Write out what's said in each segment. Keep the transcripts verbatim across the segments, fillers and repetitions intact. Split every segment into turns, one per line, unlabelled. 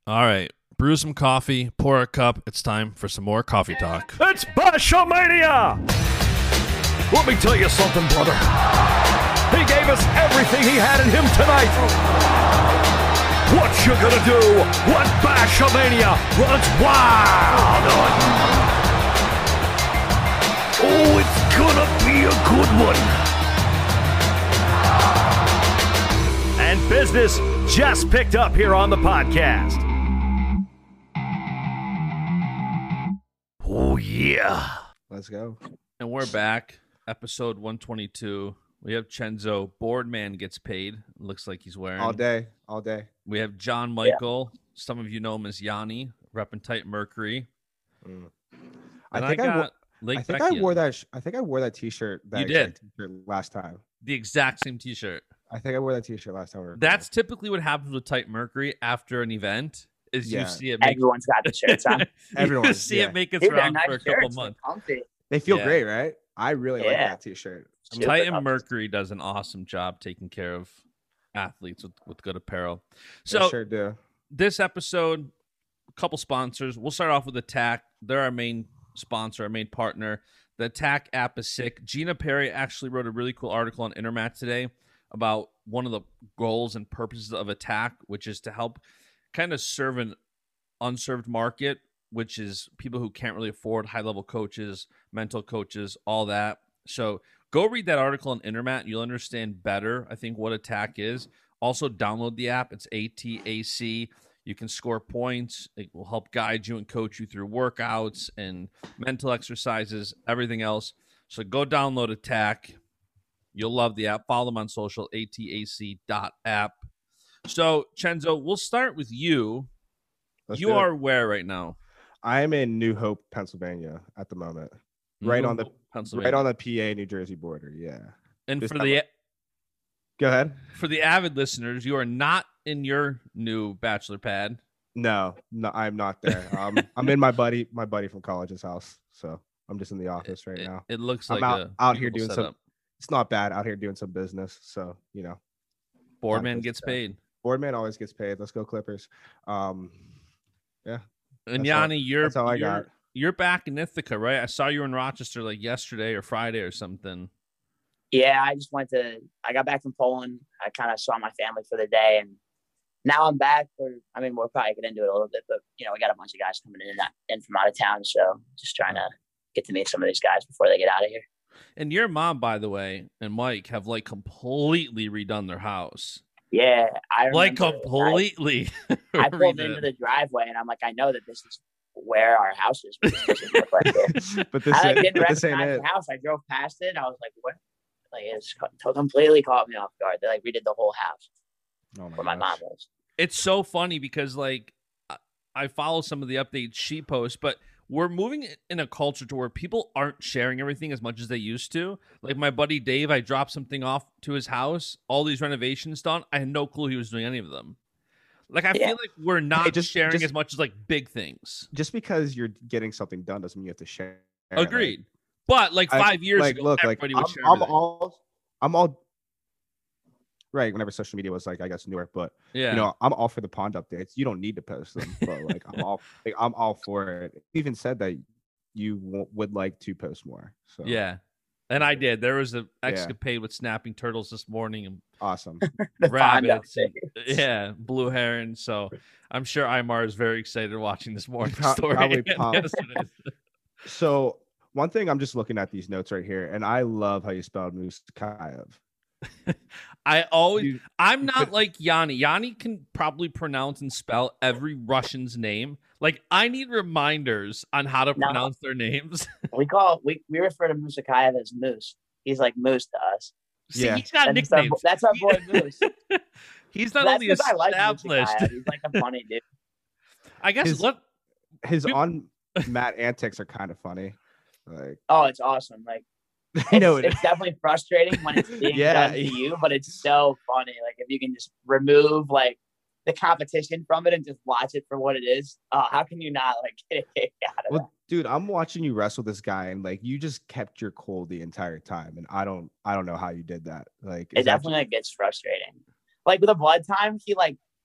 All right. Brew some coffee, pour a cup. It's time for some more coffee talk.
It's Bashamania! Let me tell you something, brother. He gave us everything he had in him tonight. What you gonna do when Bashamania runs wild on you? Oh, it's gonna be a good one. And business just picked up here on the podcast. Oh, yeah.
Let's go.
And we're back. Episode one twenty-two. We have Chenzo. Boardman gets paid. Looks like he's wearing.
All day. All day.
We have John Michael. Yeah. Some of you know him as Yanni, repping Tight Mercury.
Mm.
I
and
think
I,
I,
I,
got
wo- I think I wore that. Sh- I think I wore that T-shirt. That
you did
t-shirt last time.
The exact same T-shirt.
I think I wore that T-shirt last time. We
That's typically what happens with Tight Mercury after an event. Is
yeah.
you see it. Make,
Everyone's got the shirts on.
Everyone
see
yeah.
it make its
Dude,
round
nice
for a couple
shirts.
months.
They feel
yeah.
great, right? I really like
Yeah.
that T-shirt.
Super
Titan
comfy.
Mercury does an awesome job taking care of athletes with, with good apparel. So
They sure do.
this episode, a couple sponsors. We'll start off with Attack. They're our main sponsor, our main partner. The Attack app is sick. Gina Perry actually wrote a really cool article on Intermat today about one of the goals and purposes of Attack, which is to help kind of serve an unserved market, which is people who can't really afford high-level coaches, mental coaches, all that. So go read that article on Intermat. You'll understand better, I think, what Attack is. Also, download the app. It's A T A C. You can score points. It will help guide you and coach you through workouts and mental exercises, everything else. So go download Attack. You'll love the app. Follow them on social, A T A C dot app. So, Chenzo, we'll start with you.
Let's
you
do it.
are where right now?
I'm in New Hope, Pennsylvania at the moment. Right on the
Pennsylvania.
right on the P A New Jersey border. Yeah.
And
Just
for
that
the
way. Go ahead.
for the avid listeners, you are not in your new bachelor pad.
No, no, I'm not there. Um, I'm in my buddy, my buddy from college's house. So I'm just in the office right
It,
now.
it looks
I'm
like
out,
a
out here
beautiful
doing some.
setup.
It's not bad out here doing some business. So you know,
Boardman
business
gets
stuff.
paid.
Boardman always gets paid. Let's go Clippers. Um, yeah.
And
That's all-
Yanni, you're
that's all I
you're,
got.
you're back in Ithaca, right? I saw you in Rochester like yesterday or Friday or something.
Yeah, I just went to, I got back from Poland. I kind of saw my family for the day. And now I'm back. We're, I mean, we'll probably get into it a little bit, but, you know, we got a bunch of guys coming in, in from out of town. So just trying to get to meet some of these guys before they get out of here.
And your mom, by the way, and Mike have like completely redone their house.
Yeah. I
Like
remember
completely.
I, I pulled
redid.
into the driveway and I'm like, I know that this is where our house is. But this doesn't look like it.
But this,
I like,
ain't-
didn't
but this ain't
recognize
it.
the house. I drove past it. I was like, what? Like, it's co- completely caught me off guard. They like redid the whole house
Oh my
where my mom
gosh.
was.
It's so funny because like I- I follow some of the updates she posts, but we're moving in a culture to where people aren't sharing everything as much as they used to. Like my buddy Dave, I dropped something off to his house, all these renovations done. I had no clue he was doing any of them. Like I
Yeah.
feel like we're not
just-
sharing
just-
as much as like big things.
Just because you're getting something done doesn't mean you have to share.
Agreed. But like
I-
five years
like,
ago,
look, like
everybody
I'm,
would share
I'm
everything.
all, I'm all. Right, whenever social media was like, I guess newer, but
yeah.
you know, I'm all for the pond updates. You don't need to post them, but like, I'm all, like, I'm all for it. You even said that you w- would like to post more. So
Yeah. And I did. There was an
Yeah.
escapade with snapping turtles this morning and
awesome.
The pond
rabbits. And,
update.
yeah, blue heron. So I'm sure Imar is very excited watching this morning
Pro-
story.
probably
and
pumped.
yesterday's.
So one thing, I'm just looking at these notes right here, and I love how you spelled Muskayev.
I always,
You-
I'm not like Yanni. Yanni can probably pronounce and spell every Russian's name. Like I need reminders on how to
No.
pronounce their names.
We call we we refer to Musakayev as Moose. He's like Moose to us.
See,
Yeah.
he's got
That's our,
nicknames.
that's our boy Moose.
He's not
That's
only
because I like
established.
Musakayev. He's like a funny dude.
I guess
His-
what
His
We-
on Matt antics are kind of funny. Like,
Oh, it's awesome. Like
I
it's,
know it.
it's definitely frustrating when it's being
Yeah.
done to you, but it's so funny. Like if you can just remove like the competition from it and just watch it for what it is. Oh, how can you not like get a kick out of
Well, dude, I'm watching you wrestle this guy, and like you just kept your cool the entire time, and I don't, I don't know how you did that. Like,
that? It
is that
definitely like, gets frustrating. Like with the blood time, he like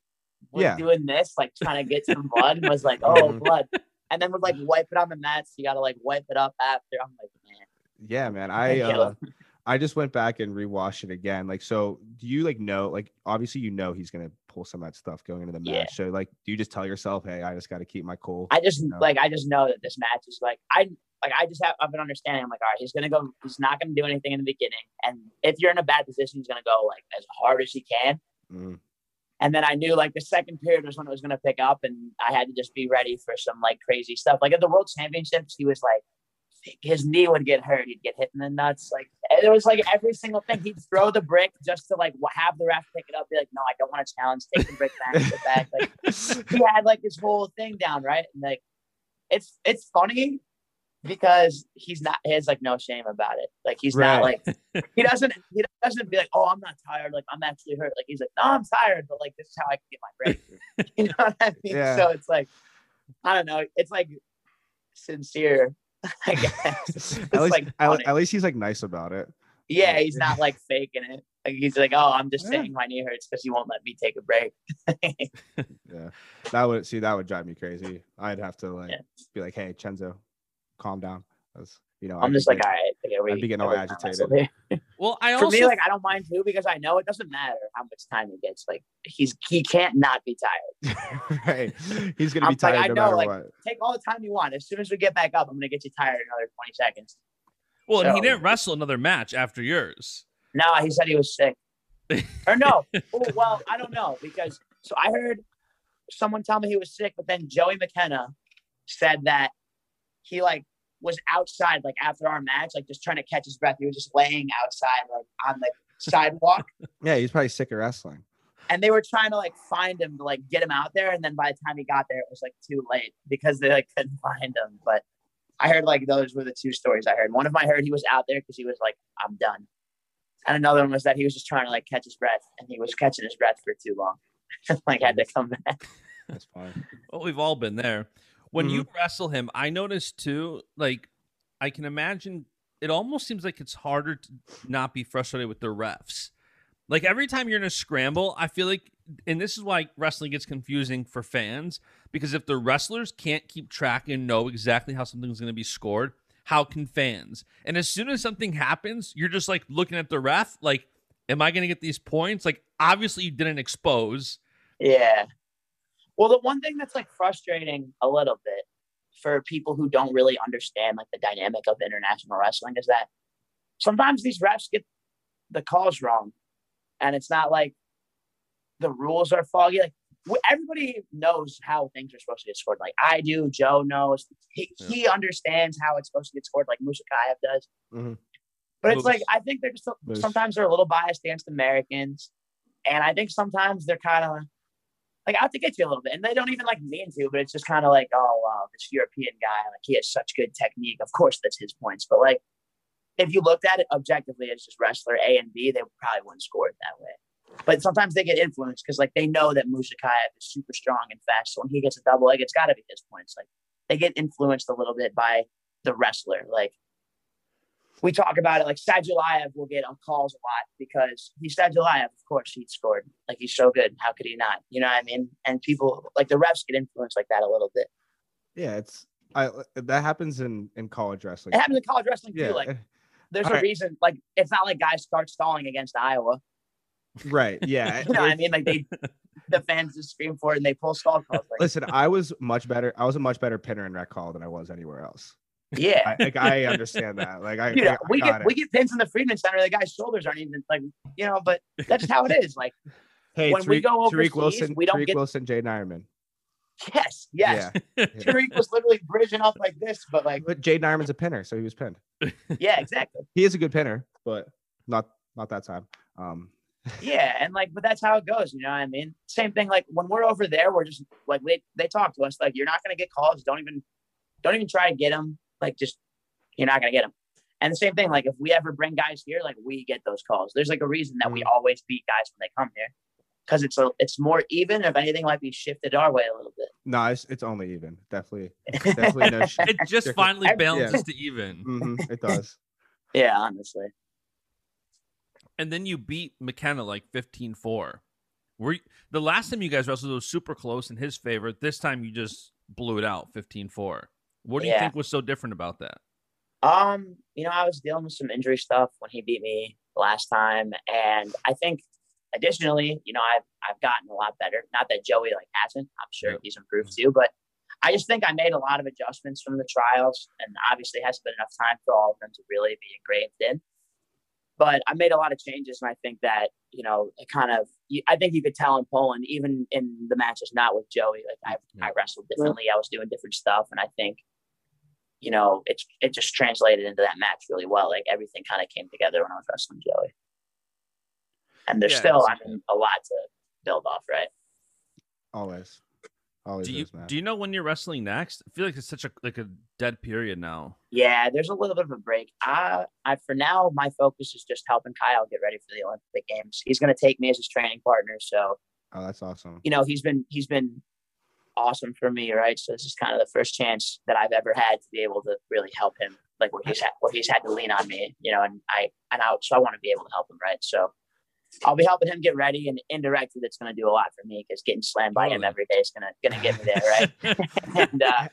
was
Yeah.
doing this, like trying to get some blood, and was like, "Oh,
Mhm.
blood," and then would like wipe it on the mat. So you got to like wipe it up after. I'm like, man,
Yeah, man. I
kill
uh,
him.
I just went back and rewatched it again. Like, so do you like know, like, obviously you know he's gonna pull some of that stuff going into the match.
Yeah.
So like, do you just tell yourself, hey, I just got to keep my cool?
I just
No.
like I just know that this match is like I like I just have I've been understanding. I'm like, all right, he's gonna go. He's not gonna do anything in the beginning, and if you're in a bad position, he's gonna go like as hard as he can.
Mm.
And then I knew like the second period was when it was gonna pick up, and I had to just be ready for some like crazy stuff. Like at the World Championships, he was like his knee would get hurt, he'd get hit in the nuts. Like it was like every single thing. He'd throw the brick just to like have the ref pick it up. Be like, no, I don't want to challenge. Take the brick back, get back. Like he had like this whole thing down, right? And like it's it's funny because he's not he has like no shame about it. Like he's
Right.
not like he doesn't he doesn't be like, oh, I'm not tired. Like I'm actually hurt. Like he's like, no, I'm tired, but like this is how I can get my breakthrough. You know what I mean?
Yeah.
So it's like I don't know. It's like sincere. I guess. It's
at least,
like
at,
funny.
at least he's like nice about it.
Yeah, he's not like faking it. Like he's like, oh, I'm just
Yeah.
saying my knee hurts because he won't let me take a break.
Yeah, that would see that would drive me crazy. I'd have to like
Yeah.
be like, hey, Chenzo, calm down. That's you know,
I'm
I'd
just
be
like, all right, like, are we,
I'd be getting all
are we gonna
agitated.
wrestle here?
Well, I
For
also
me, like I don't mind too because I know it doesn't matter how much time he gets. Like he's he can't not be tired.
right. He's gonna
I'm
be tired
like, I
no
know,
matter
like
what.
take all the time you want. As soon as we get back up, I'm gonna get you tired in another twenty seconds.
well, and he
so-
didn't wrestle another match after yours.
No, he said he was sick. Or no. Oh, well, I don't know because so I heard someone tell me he was sick, but then Joey McKenna said that he like was outside like after our match, like just trying to catch his breath. He was just laying outside like on the sidewalk,
Yeah, he's probably sick of wrestling.
and they were trying to like find him to like get him out there. And then by the time he got there, it was like too late because they like couldn't find him. But I heard like those were the two stories I heard. One of them I heard he was out there because he was like, I'm done. And another one was that he was just trying to like catch his breath, and he was catching his breath for too long. Like had to come back.
That's fine.
Well, we've all been there. When you wrestle him, I noticed too, like, I can imagine it almost seems like it's harder to not be frustrated with the refs. Like, every time you're in a scramble, I feel like, and this is why wrestling gets confusing for fans, because if the wrestlers can't keep track and know exactly how something's going to be scored, how can fans? And as soon as something happens, you're just, like, looking at the ref, like, am I going to get these points? Like, obviously you didn't expose.
Yeah. Well, the one thing that's like frustrating a little bit for people who don't really understand like the dynamic of international wrestling is that sometimes these refs get the calls wrong, and it's not like the rules are foggy. Like wh- everybody knows how things are supposed to get scored. Like I do, Joe knows. He,
Yeah.
he understands how it's supposed to get scored, like Musakayev does.
Mhm.
But it's
Moose.
like I think they're just
Moose.
sometimes they're a little biased against Americans, and I think sometimes they're kind of like out to get you a little bit, and they don't even like mean to, but it's just kind of like, oh wow, this European guy, like he has such good technique. Of course, that's his points. But like, if you looked at it objectively as just wrestler A and B, they probably wouldn't score it that way. But sometimes they get influenced because like they know that Musakayev is super strong and fast. So when he gets a double leg, it's got to be his points. Like they get influenced a little bit by the wrestler. Like we talk about it, like Sadulayev will get on calls a lot because he's Sadulayev. Of course, he scored. Like he's so good. How could he not? You know what I mean? And people like the refs get influenced like that a little bit.
Yeah, it's I that happens in in college wrestling.
It happens in college wrestling
Yeah,
too. Like there's
All
a
right.
reason. Like it's not like guys start stalling against Iowa.
right. Yeah.
You know what I
it's-
mean? Like they, the fans just scream for it and they pull stall calls. Like,
Listen, I was much better. I was a much better pinner in rec call than I was anywhere else.
yeah.
I, like I understand that. Like I,
You know,
I
we
got
get
it.
we get pins in the Freeman Center. The guy's shoulders aren't even like you know, but that's how it is. Like
Hey,
when we
Tariq-
go
Tariq
overseas,
Wilson,
we don't
Tariq
get-
Wilson, Jay Nyerman.
yes, yes.
Yeah,
Tariq was literally bridging up like this, but like
but Jay Nyerman's a pinner, so he was pinned.
yeah, exactly.
He is a good pinner, but not not that time. Um,
Yeah, and like, but that's how it goes. You know what I mean? Same thing. Like when we're over there, we're just like they they talk to us like you're not gonna get calls. Don't even don't even try to get them. Like just you're not gonna get them. And the same thing. Like if we ever bring guys here, like we get those calls. There's like a reason that we always beat guys when they come here because it's a it's more even. If anything, might be shifted our way a little bit.
no, it's, it's only even. Definitely, definitely no shit.
It just finally
Yeah.
balances to even.
Mhm, it does.
Yeah, honestly.
And then you beat McKenna like fifteen four. Were you, the last time you guys wrestled was super close in his favor. This time you just blew it out fifteen four. What do you
Yeah.
think was so different about that?
Um, you know, I was dealing with some injury stuff when he beat me last time, and I think additionally, you know, I've I've gotten a lot better. Not that Joey like hasn't. I'm sure
Yeah.
he's improved too, but I just think I made a lot of adjustments from the trials, and obviously it hasn't been enough time for all of them to really be engraved in. But I made a lot of changes, and I think that, you know, it kind of, I think you could tell in Poland, even in the matches not with Joey, like I,
Yeah.
I wrestled differently. I was doing different stuff, and I think, you know, it's it just translated into that match really well. Like everything kind of came together when I was wrestling Joey. And there's
Yeah,
still,
it's-
I mean, a lot to build off, right?
Always. Always
Do you
is, man.
do you know when you're wrestling next? I feel like it's such a like a dead period now.
Yeah, there's a little bit of a break. I, I for now, my focus is just helping Kyle get ready for the Olympic Games. He's going to take me as his training partner, so
Oh, that's awesome.
you know he's been he's been awesome for me, right? So this is kind of the first chance that I've ever had to be able to really help him, like where he's had where he's had to lean on me, you know, and I and I so I want to be able to help him, right? So I'll be helping him get ready, and indirectly that's going to do a lot for me because getting slammed by him
Totally.
every day is going to going to get me there, right? and uh,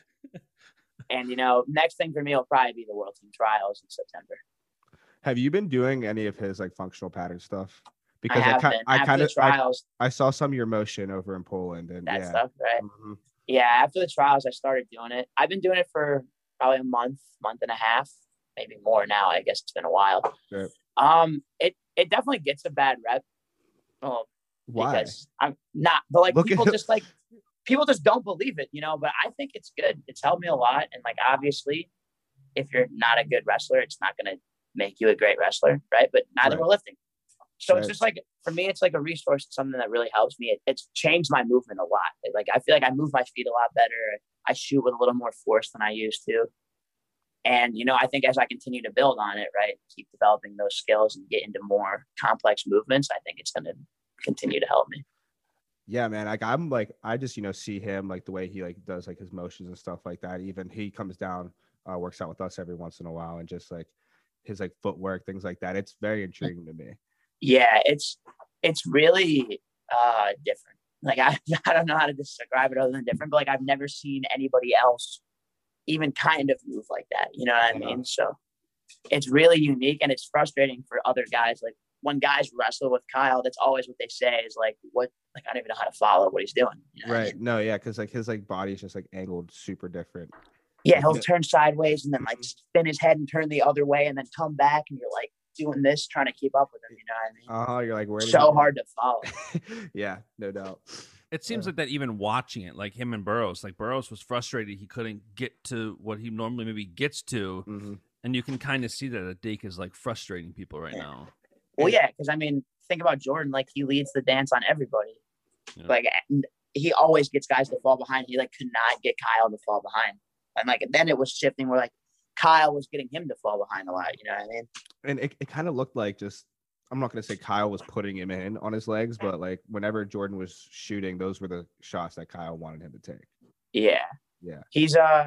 and you know, next thing for me will probably be the World Team Trials in September.
Have you been doing any of his like functional pattern stuff?
I
Because
have
I,
been
I
after
kind
the
of I,
trials,
I saw some of your motion over in Poland, and
that
yeah.
stuff, right?
Mhm.
Yeah, after the trials, I started doing it. I've been doing it for probably a month, month and a half, maybe more now. I guess it's been a while.
Right.
Um, it it definitely gets a bad rep. Well,
Why?
because I'm not, but like
Look
people
at-
just like people just don't believe it, you know. But I think it's good. It's helped me a lot, and like obviously, if you're not a good wrestler, it's not going to make you a great wrestler, right? But neither
Right.
were lifting. So it's
Right.
just like, for me, it's like a resource, it's something that really helps me. It, it's changed my movement a lot. Like, I feel like I move my feet a lot better. I shoot with a little more force than I used to. And, you know, I think as I continue to build on it, right, keep developing those skills and get into more complex movements, I think it's going to continue to help me.
Yeah, man. Like I'm like I just you know see him like the way he like does like his motions and stuff like that. Even he comes down, uh, works out with us every once in a while, and just like his like footwork, things like that. It's very intriguing to me.
Yeah, it's it's really uh, different. Like, I, I don't know how to describe it other than different, but like I've never seen anybody else even kind of move like that. You know what I
Yeah.
mean? So it's really unique, and it's frustrating for other guys. Like when guys wrestle with Kyle, that's always what they say is like, what, like, I don't even know how to follow what he's doing. You know what I
Right.
mean?
No, yeah, because like his like body is just like angled super different.
Yeah, he'll
Yeah.
turn sideways and then like
Mhm.
spin his head and turn the other way and then come back, and you're like doing this, trying to keep up with him. You know what I mean?
Uh huh. You're like where? did he
So
go?
hard to follow.
Yeah, no doubt.
It seems
Uh,
like that even watching it, like him and Burroughs. Like Burroughs was frustrated he couldn't get to what he normally maybe gets to,
Mhm.
and you can kind of see that Dake is like frustrating people right
Yeah.
now.
Well, yeah, because I mean, think about Jordan. Like, he leads the dance on everybody.
Yeah.
Like, and he always gets guys to fall behind. He like could not get Kyle to fall behind, and like then it was shifting where like Kyle was getting him to fall behind a lot. You know what I mean?
And it, it kind of looked like just I'm not gonna say Kyle was putting him in on his legs, but like whenever Jordan was shooting, those were the shots that Kyle wanted him to take.
Yeah,
Yeah.
he's uh,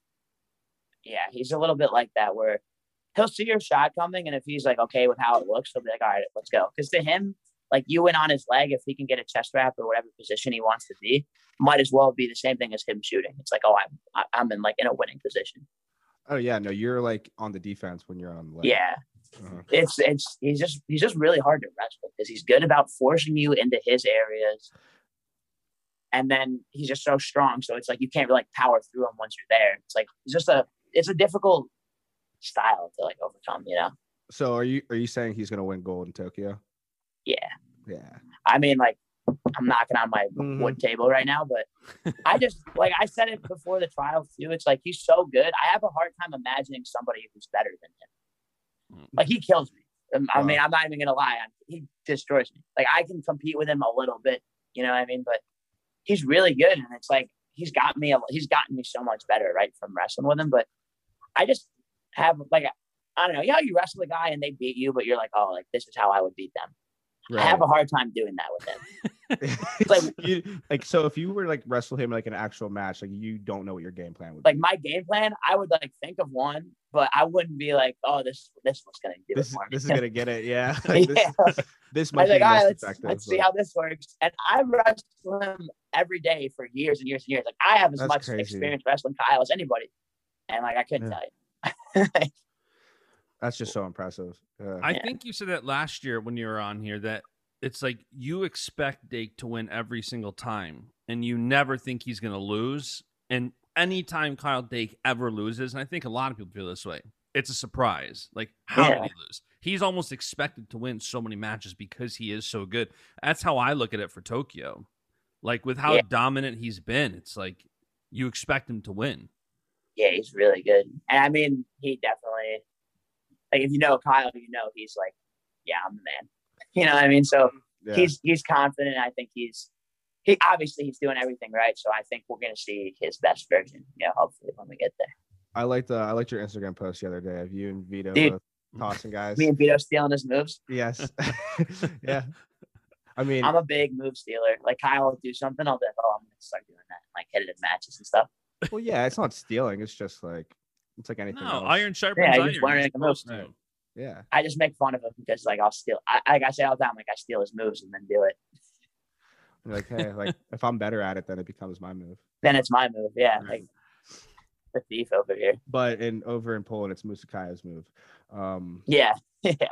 yeah, he's a little bit like that where he'll see your shot coming, and if he's like okay with how it looks, he'll be like, all right, let's go. Because to him, like you in on his leg, if he can get a chest wrap or whatever position he wants to be, might as well be the same thing as him shooting. It's like, oh, I'm I- I'm in like in a winning position.
Oh yeah, no, you're like on the defense when you're on the leg.
Yeah.
Uh-huh.
It's it's he's just he's just really hard to wrestle because he's good about forcing you into his areas, and then he's just so strong. So it's like you can't really like power through him once you're there. It's like it's just a it's a difficult style to like overcome. You know?
So are you are you saying he's gonna win gold in Tokyo?
Yeah.
Yeah.
I mean, like I'm knocking on my
Mhm.
wood table right now, but I just like I said it before the trial too. It's like he's so good. I have a hard time imagining somebody who's better than him. Like he kills me. Um, I
Wow.
mean, I'm not even gonna lie. He destroys me. Like I can compete with him a little bit, you know what I mean? But he's really good, and it's like he's got me. A, he's gotten me so much better, right, from wrestling with him. But I just have like I don't know. You know, how you wrestle a guy and they beat you, but you're like, oh, like this is how I would beat them.
Right.
I have a hard time doing that with him. It's like,
you, like so if you were like wrestle him like an actual match, like you don't know what your game plan would
like
be.
my game plan, I would like think of one, but I wouldn't be like, oh, this this one's gonna do
This
it
is
for me.
this is gonna get it, yeah. Like,
yeah.
This, this
I
might
was
be
like, all right,
most
let's,
effective.
let's see
but
how this works. And I wrestle him every day for years and years and years. Like I have as
That's
much
crazy.
experience wrestling Kyle as anybody, and like I couldn't
Yeah.
tell you.
That's just so impressive. Yeah.
I
Yeah.
think you said that last year when you were on here that it's like you expect Dake to win every single time, and you never think he's going to lose. And anytime Kyle Dake ever loses, and I think a lot of people feel this way, it's a surprise. Like, how
Yeah.
did he lose? He's almost expected to win so many matches because he is so good. That's how I look at it for Tokyo. Like, with how
Yeah.
dominant he's been, it's like you expect him to win.
Yeah, he's really good. And I mean, he definitely, like, if you know Kyle, you know he's like, yeah, I'm the man. You know what I mean? So
Yeah.
he's he's confident. I think he's he obviously he's doing everything right. So I think we're gonna see his best version. You know, hopefully when we get there.
I liked uh, I liked your Instagram post the other day of you and Vito
Dude.
both tossing guys.
Me and Vito stealing his moves.
Yes. Yeah. I mean,
I'm a big move stealer. Like Kyle will do something, I'll be like, oh, I'm gonna start doing that. Like hit it in matches and stuff.
well, yeah, it's not stealing. It's just like it's like anything
No,
else.
iron sharpens
Yeah,
iron.
you're just learning
You're
the moves.
supposed to.
Yeah.
I just make fun of him because like I'll steal. I like I say all the time, like I steal his moves and then do it.
You're like, hey, like if I'm better at it, then it becomes my move.
Then it's my move. Yeah,
Right.
like the thief over here.
But in over in Poland, it's Musakaya's move. Um,
Yeah, yeah.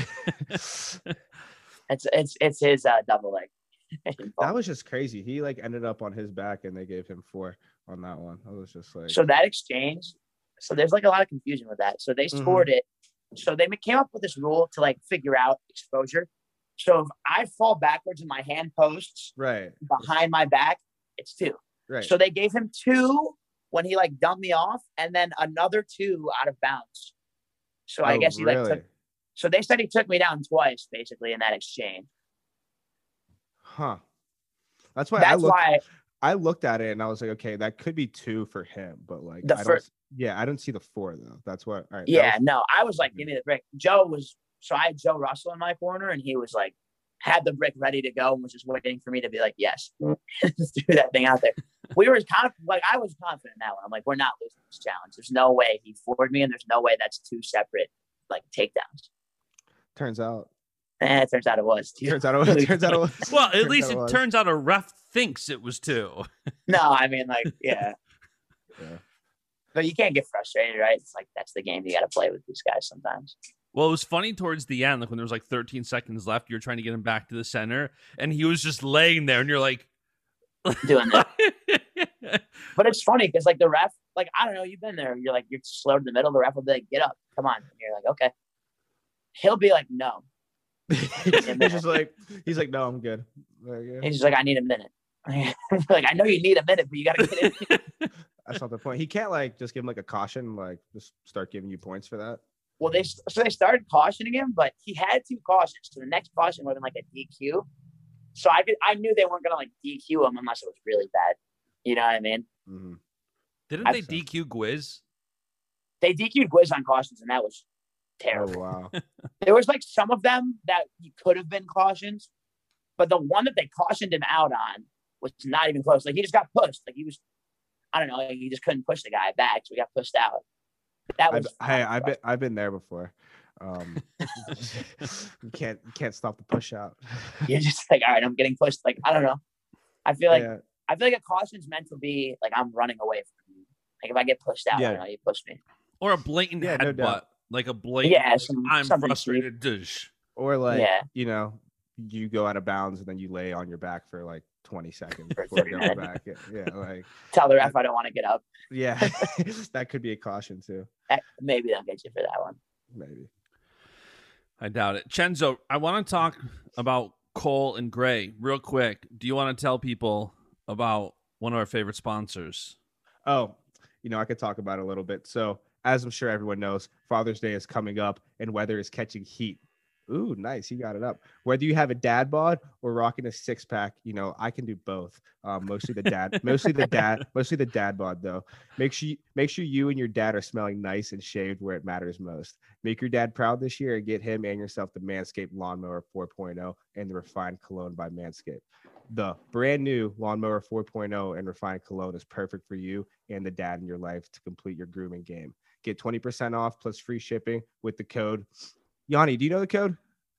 It's it's it's his uh, double leg.
that was just crazy. He like ended up on his back, and they gave him four on that one. I was just like,
So that exchange, so there's like a lot of confusion with that. So they
Mhm.
scored it. So they came up with this rule to like figure out exposure. So if I fall backwards and my hand posts
right,
behind my back, it's two.
right.
So they gave him two when he like dumped me off, and then another two out of bounds. So I
Oh,
guess he like
really?
took. So they said he took me down twice, basically, in that exchange.
Huh. That's why I
That's
looked.
why
I looked at it and I was like, okay, that could be two for him, but like,
The
I don't,
fir-
yeah, I don't see the four though. That's what. All right. that
Yeah,
was-
no, I was like, give me the brick. Joe was, so I had Joe Russell in my corner, and he was like, had the brick ready to go and was just waiting for me to be like, yes, just do that thing out there. We were kind of like, I was confident in that one. I'm like, we're not losing this challenge. There's no way he floored me, and there's no way that's two separate like takedowns.
turns out.
And it turns out it was two.
Turns out. It was, turns out. It was.
Well, at
turns
least
out
it
was.
turns out a ref thinks it was two.
No, I mean, like, yeah.
Yeah.
But you can't get frustrated, right? It's like, that's the game you got to play with these guys sometimes.
Well, it was funny towards the end, like when there was like thirteen seconds left, you were trying to get him back to the center, and he was just laying there, and you're like,
Doing that. But it's funny because, like, the ref, like, I don't know, you've been there. You're like, you're slow to the middle. The ref will be like, get up, come on. And you're like, okay. He'll be like, no.
he's just like, he's like, no, I'm good. Like, yeah.
He's just like, I need a minute. Like, I know you need a minute, but you got to get in.
That's not the point. He can't like just give him like a caution, like just start giving you points for that.
Well, they so they started cautioning him, but he had two cautions. So the next caution would have been like a D Q. So I could, I knew they weren't gonna like D Q him unless it was really bad. You know what I mean?
Mm-hmm.
didn't
I've
they
seen-
D Q Gwiz?
They D Q'd Gwiz on cautions, and that was
Oh
terrible.
wow.
There was like some of them that could have been cautions, but the one that they cautioned him out on was not even close. Like he just got pushed. Like he was, I don't know, like he just couldn't push the guy back, so he got pushed out. That
I've,
was
hey, I've been I've been there before. Um, you can't you can't stop the push out.
You're just like, all right, I'm getting pushed. Like I don't know. I feel like
yeah,
I feel like a caution's meant to be like I'm running away from you. Like if I get pushed out,
Yeah.
I don't know, you push me.
Or a blatant
Yeah, no
headbutt,
doubt.
like a blatant.
Yeah,
like,
some-
I'm
something
frustrated. Dush.
or like
Yeah.
you know, you go out of bounds and then you lay on your back for like twenty seconds
For
before
thirty
going
minutes.
back. Yeah, yeah, like
Tell the ref I don't want to get up.
yeah, that could be a caution too.
Eh, Maybe they'll get you for that one.
Maybe.
I doubt it. Chenzo, I want to talk about Cole and Gray real quick. Do you want to tell people about one of our favorite sponsors?
Oh, you know, I could talk about it a little bit. So, as I'm sure everyone knows, Father's Day is coming up and weather is catching heat Ooh, nice. You got it up. Whether you have a dad bod or rocking a six pack, you know, I can do both. Um, mostly the dad, mostly the dad, mostly the dad bod though. Make sure you, make sure you and your dad are smelling nice and shaved where it matters most. Make your dad proud this year and get him and yourself the Manscaped Lawnmower four point oh and the Refined Cologne by Manscaped. The brand new Lawnmower four point oh and Refined Cologne is perfect for you and the dad in your life to complete your grooming game. Get twenty percent off plus free shipping with the code. Yanni, do you know the code?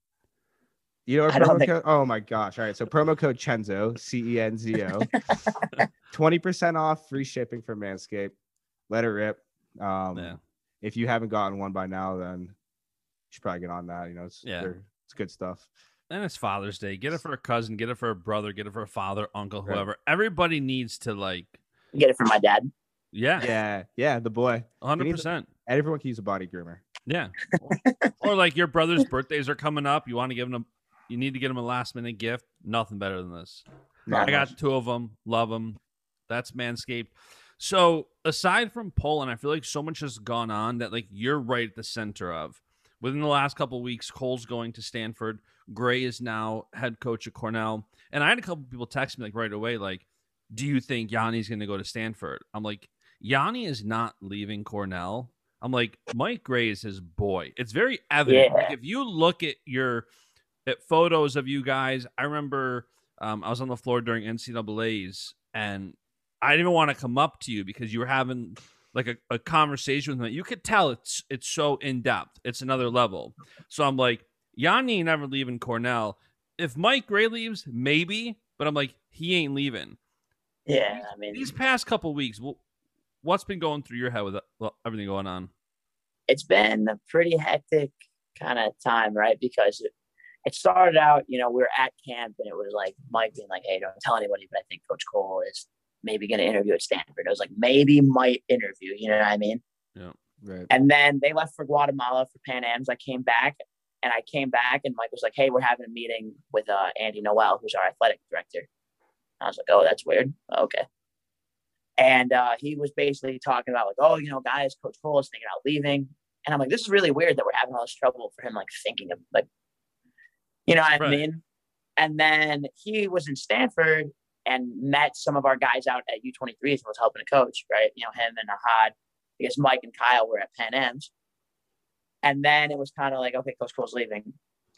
You know our promo think- code? Oh my gosh. All right. So promo code Cenzo, C E N Z O. twenty percent off, free shipping for Manscaped. Let it rip. Um, yeah. If you haven't gotten one by now, then you should probably get on that. You know, it's yeah. it's good stuff.
And it's Father's Day. Get it for a cousin, get it for a brother, get it for a father, uncle, whoever. Right. Everybody needs to like
get it for my dad.
Yeah.
Yeah. Yeah. The boy.
one hundred percent.
To, everyone can use a body groomer.
Yeah. Or like your brother's birthdays are coming up. You want to give him a, you need to get him a last minute gift. Nothing better than this. Not I got much. two of them. Love them. That's Manscaped. So aside from Poland, I feel like so much has gone on that like you're right at the center of. Within the last couple of weeks, Cole's going to Stanford. Gray is now head coach at Cornell. And I had a couple of people text me like right away, like, do you think Yanni's going to go to Stanford? I'm like, Yanni is not leaving Cornell. I'm like, Mike Gray is his boy. It's very evident. Yeah. Like if you look at your at photos of you guys, I remember um, I was on the floor during N C double A's and I didn't even want to come up to you because you were having like a, a conversation with me. You could tell it's it's so in depth. It's another level. So I'm like, Yanni never leaving Cornell. If Mike Gray leaves, maybe, but I'm like, he ain't leaving.
Yeah, I mean,
these past couple weeks, well, what's been going through your head with everything going on?
It's been a pretty hectic kind of time, right? Because it, it started out, you know, we were at camp and it was like Mike being like, hey, don't tell anybody, but I think Coach Cole is maybe going to interview at Stanford. I was like, maybe might interview, you know what I mean?
Yeah,
right.
And then they left for Guatemala for Pan Ams. I came back and I came back and Mike was like, hey, we're having a meeting with uh, Andy Noel, who's our athletic director. I was like, oh, that's weird. Okay. And uh, he was basically talking about like, oh, you know, guys, Coach Cole is thinking about leaving. And I'm like, this is really weird that we're having all this trouble for him, like thinking of like, you know what right. I mean? And then he was in Stanford and met some of our guys out at U twenty-threes and was helping a coach, right? You know, him and Ahad, I guess Mike and Kyle were at Pan Ams. And then it was kind of like, okay, Coach Cole's leaving.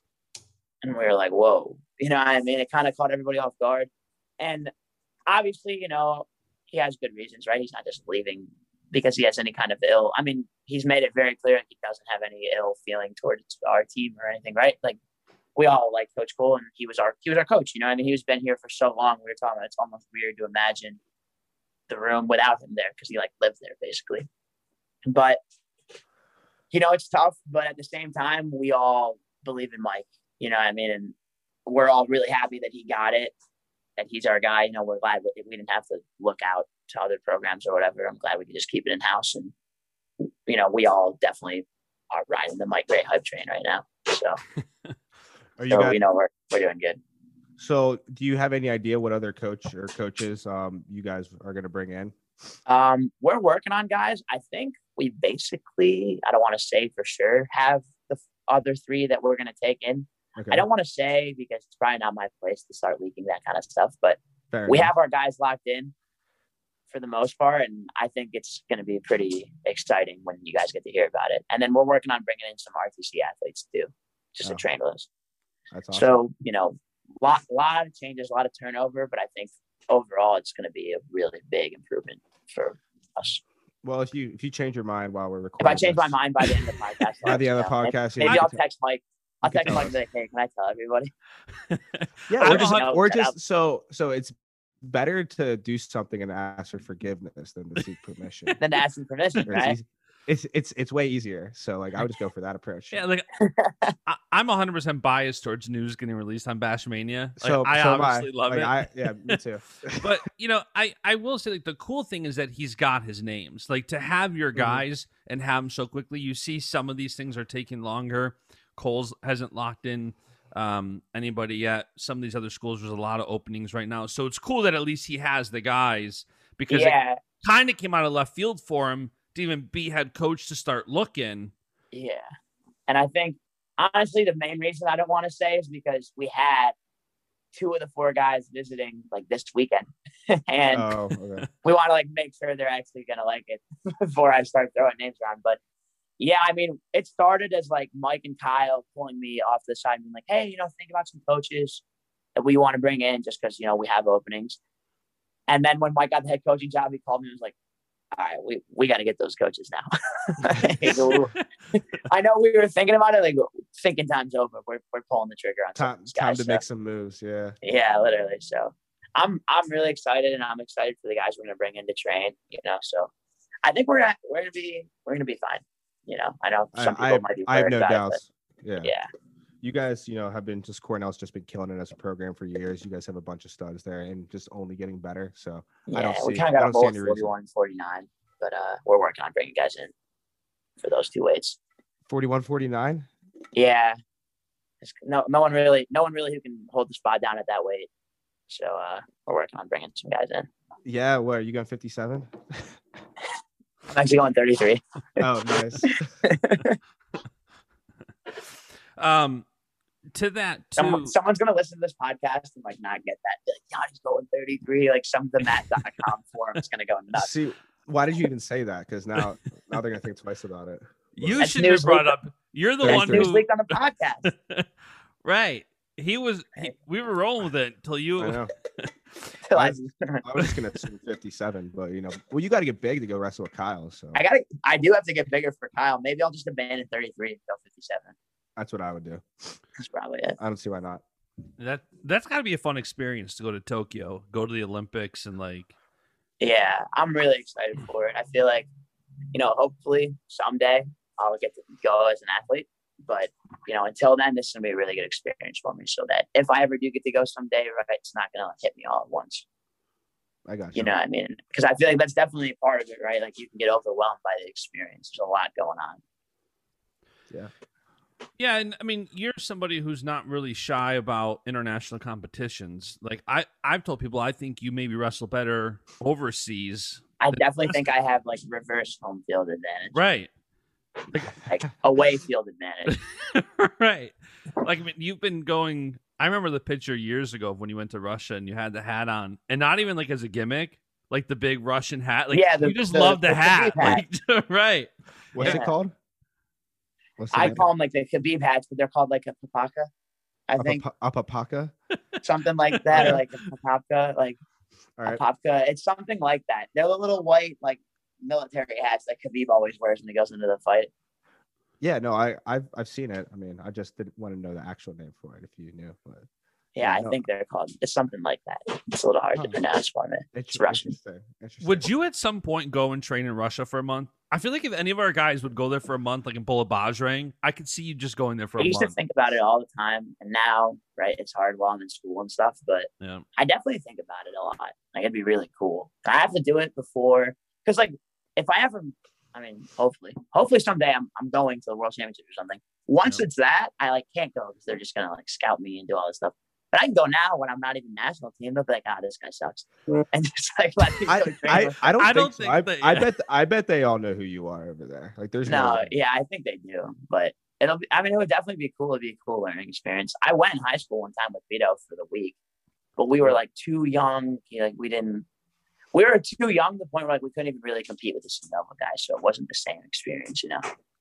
And we were like, whoa, you know what I mean? It kind of caught everybody off guard. And obviously, you know, he has good reasons, right? He's not just leaving because he has any kind of ill. I mean, he's made it very clear he doesn't have any ill feeling towards our team or anything, right? Like we all like Coach Cole, and he was our he was our coach. You know, I mean, he's been here for so long. We were talking about it's almost weird to imagine the room without him there because he like lived there basically. But you know, it's tough. But at the same time, we all believe in Mike. You know what I mean? And we're all really happy that he got it. That he's our guy. You know, we're glad we, we didn't have to look out to other programs or whatever. I'm glad we could just keep it in house. And, you know, we all definitely are riding the Mike Gray hype train right now. So,
are you
so
guys,
we know we're, we're doing good.
So do you have any idea what other coach or coaches um, you guys are going to bring in?
Um, we're working on guys. I think we basically, I don't want to say for sure, have the other three that we're going to take in. Okay. I don't want to say because it's probably not my place to start leaking that kind of stuff, but Fair we enough. have our guys locked in for the most part. And I think it's going to be pretty exciting when you guys get to hear about it. And then we're working on bringing in some R T C athletes too, just oh. to train with us.
That's awesome.
So, you know, lot, lot of changes, a lot of turnover, but I think overall it's going to be a really big improvement for us.
Well, if you, if you change your mind while we're recording,
if I change this, my mind by the end of the podcast,
by the end of the podcast,
maybe, maybe I'll text Mike. I'll text Mike and say, hey, can I tell everybody?
Yeah, or just, or just so so it's better to do something and ask for forgiveness than to seek permission.
Than to ask for permission, right?
It's, it's it's it's way easier. So like I would just go for that approach.
Yeah, like I, I'm one hundred percent biased towards news getting released on Bashmania. Like,
so
I
so
obviously
I.
love
like,
it.
I, yeah, me too.
But you know, I I will say like the cool thing is that he's got his names. Like to have your guys mm-hmm. and have them so quickly. You see, some of these things are taking longer. Cole's hasn't locked in um, anybody yet. Some of these other schools, there's a lot of openings right now. So it's cool that at least he has the guys because
yeah.
it kind of came out of left field for him to even be head coach to start looking.
Yeah. And I think honestly, the main reason I don't want to say is because we had two of the four guys visiting like this weekend, and
Oh, okay.
we want to like make sure they're actually gonna like it before I start throwing names around. But yeah, I mean, it started as like Mike and Kyle pulling me off the side and being like, hey, you know, think about some coaches that we want to bring in just because, you know, we have openings. And then when Mike got the head coaching job, he called me and was like, all right, we, we got to get those coaches now. I know we were thinking about it, like thinking time's over. We're, we're pulling the trigger on
Time,
guys,
time to
so.
make some moves. Yeah.
Yeah, literally. So I'm, I'm really excited, and I'm excited for the guys we're going to bring in to train, you know, so I think we're, gonna, we're going to be, we're going to be fine. You know, I know some
I,
people
I,
might be.
I have no
about
doubts.
it,
yeah.
Yeah.
You guys, you know, have been just Cornell's just been killing it as a program for years. You guys have a bunch of studs there and just only getting better. So
yeah,
I don't see,
we kind of got a
both
both forty-one, forty-nine, but uh, we're working on bringing guys in for those two weights.
forty-one, forty-nine
Yeah. It's, no, no one really, no one really who can hold the spot down at that weight. So uh, we're working on bringing some guys in.
Yeah. What are you going fifty-seven?
I'm actually going thirty-three.
Oh, nice.
um, to that, too.
Someone, someone's going to listen to this podcast and like not get that. Be like, God, he's going thirty-three. Like some of the Matt dot com forum is going to go nuts.
See, why did you even say that? Because now, now they're going to think twice about it.
You
That's
shouldn't have brought
leak.
up. You're the
That's
one
News
who
leaked on the podcast.
right. He was. He, we were rolling with it until you.
I know.
Till
I,
I,
I was just going to assume fifty-seven, but you know, well, you got to get big to go wrestle with Kyle. So
I gotta, I do have to get bigger for Kyle. Maybe I'll just abandon thirty-three and go fifty-seven.
that's what I would do.
That's probably it.
I don't see why not.
That that's got to be a fun experience to go to Tokyo, go to the Olympics, and like.
Yeah, I'm really excited for it. I feel like, you know, hopefully someday I'll get to go as an athlete. But, you know, until then, this is going to be a really good experience for me so that if I ever do get to go someday, right, it's not going to hit me all at once.
I got you.
You know what I mean? Because I feel like that's definitely a part of it, right? Like you can get overwhelmed by the experience. There's a lot going on.
Yeah.
Yeah, and I mean, you're somebody who's not really shy about international competitions. Like I, I've told people, I think you maybe wrestle better overseas.
I definitely think I have like reverse home field advantage.
Right.
Like away field advantage.
Right. Like I mean, you've been going. I remember the picture years ago of when you went to Russia and you had the hat on, and not even like as a gimmick, like the big Russian hat. Like,
yeah, the,
you just
the,
love the,
the
hat.
hat.
Like, right.
What's
Yeah.
it called? What's the
I
name?
call them like the Khabib hats, but they're called like a papaka. I
a
think
papa- a papaka.
something like that, or like a papaka, like
All
a
right.
papka. It's something like that. They're the little white like military hats that Khabib always wears when he goes into the fight.
Yeah, no, I, I've I've seen it. I mean, I just didn't want to know the actual name for it if you knew. But
Yeah, I
no.
think they're called. It's something like that. It's a little hard to
Huh.
pronounce for me.
It's
Russian.
Interesting. Interesting.
Would you at some point go and train in Russia for a month? I feel like if any of our guys would go there for a month, like in Bola Bajrang, I could see you just going there for
I
a
used
month.
to think about it all the time, and now, right, it's hard while I'm in school and stuff. But
Yeah.
I definitely think about it a lot. Like it'd be really cool. I have to do it before, because like if I ever, I mean, hopefully, hopefully someday I'm I'm going to the World Championship or something. Once
Yeah.
it's that, I like can't go because they're just gonna like scout me and do all this stuff. But I can go now when I'm not even national team. They'll be like, "Ah, this guy sucks," and just like let me go
I,
train
I,
with
I don't
I
think,
don't
so.
think
I,
that-
I
yeah.
bet I bet they all know who you are over there. Like there's no,
No,
way.
yeah, I think they do, but it'll be, I mean, it would definitely be cool. It'd be a cool learning experience. I went in high school one time with Vito for the week, but we were like too young. You know, like we didn't, we were too young to the point where like we couldn't even really compete with the Sonoma guys. So it wasn't the same experience, you know?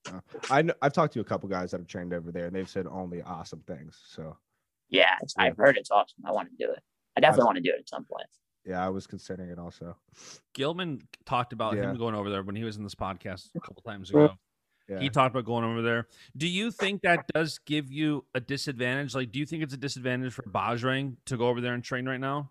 I know, I've talked to a couple guys that have trained over there and they've said only awesome things. So
Yeah, it's,
Yeah.
I've heard it's awesome. I want to do it. I definitely want to do it at some point.
yeah, I was considering it also.
Gilman talked about
Yeah.
him going over there when he was in this podcast a couple times ago.
Yeah.
He talked about going over there. Do you think that does give you a disadvantage? Like, do you think it's a disadvantage for Bajrang to go over there and train right now?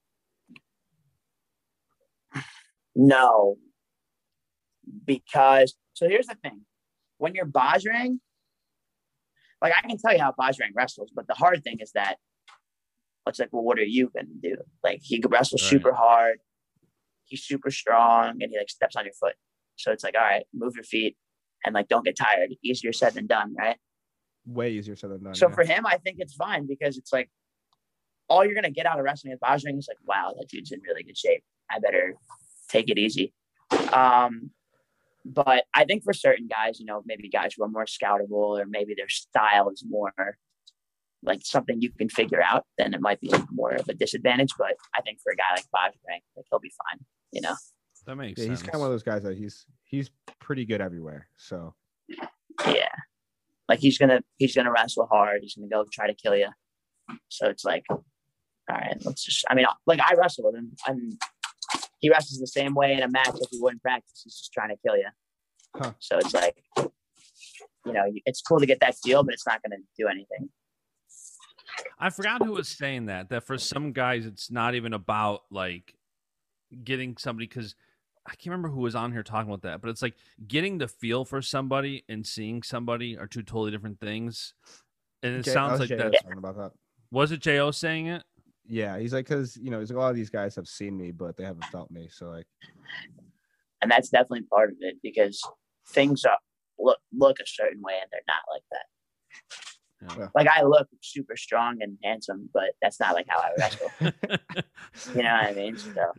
No, because so here's the thing: when you're Bajrang, like I can tell you how Bajrang wrestles, but the hard thing is that it's like, well, what are you gonna do? Like he wrestles
Right.
super hard, he's super strong, and he like steps on your foot. So it's like, all right, move your feet and like don't get tired. Easier said than done, right?
Way easier said than done.
So
yeah.
for him, I think it's fine because it's like all you're gonna get out of wrestling with Bajrang is like, wow, that dude's in really good shape. I better take it easy. Um, but I think for certain guys, you know, maybe guys who are more scoutable or maybe their style is more like something you can figure out, then it might be more of a disadvantage. But I think for a guy like Bajrang, like he'll be fine, you know.
That makes
Yeah,
sense.
he's kind of one of those guys that he's he's pretty good everywhere. So
yeah, like he's gonna he's gonna wrestle hard. He's gonna go try to kill you. So it's like, all right, let's just. I mean, like I wrestle with him. I'm. He wrestles the same way in a match if he wouldn't practice. He's just trying to kill you.
Huh.
So it's like, you know, it's cool to get that feel, but it's not going to do anything.
I forgot who was saying that, that for some guys, it's not even about like getting somebody, because I can't remember who was on here talking about that, but it's like getting the feel for somebody and seeing somebody are two totally different things. And it
J-
sounds like
J O
that's,
talking about that.
was it J O saying it?
Yeah, he's like, because you know, he's like, a lot of these guys have seen me, but they haven't felt me. So like,
And that's definitely part of it because things are look look a certain way and they're not like that.
Yeah.
Like I look super strong and handsome, but that's not like how I wrestle. You know what I mean? So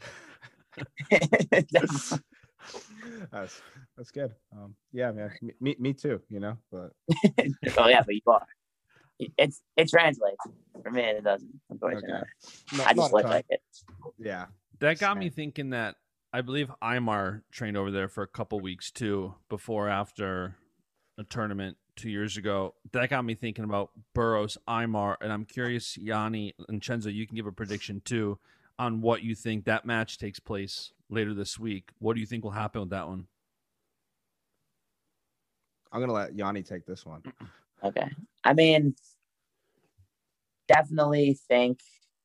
that's that's good. Um, yeah, man, me me too. You know, but
oh yeah, but you are. It's it translates for me. It doesn't, unfortunately.
Okay. Not-
I just
not a
look
ton.
like it.
yeah,
That got me thinking that I believe Aymar trained over there for a couple weeks too, before after a tournament two years ago. That got me thinking about Burroughs, Aymar, and I'm curious, Yanni and Chenzo, you can give a prediction too on what you think that match takes place later this week. What do you think will happen with that one?
I'm gonna let Yanni take this one.
Okay. I mean, definitely think,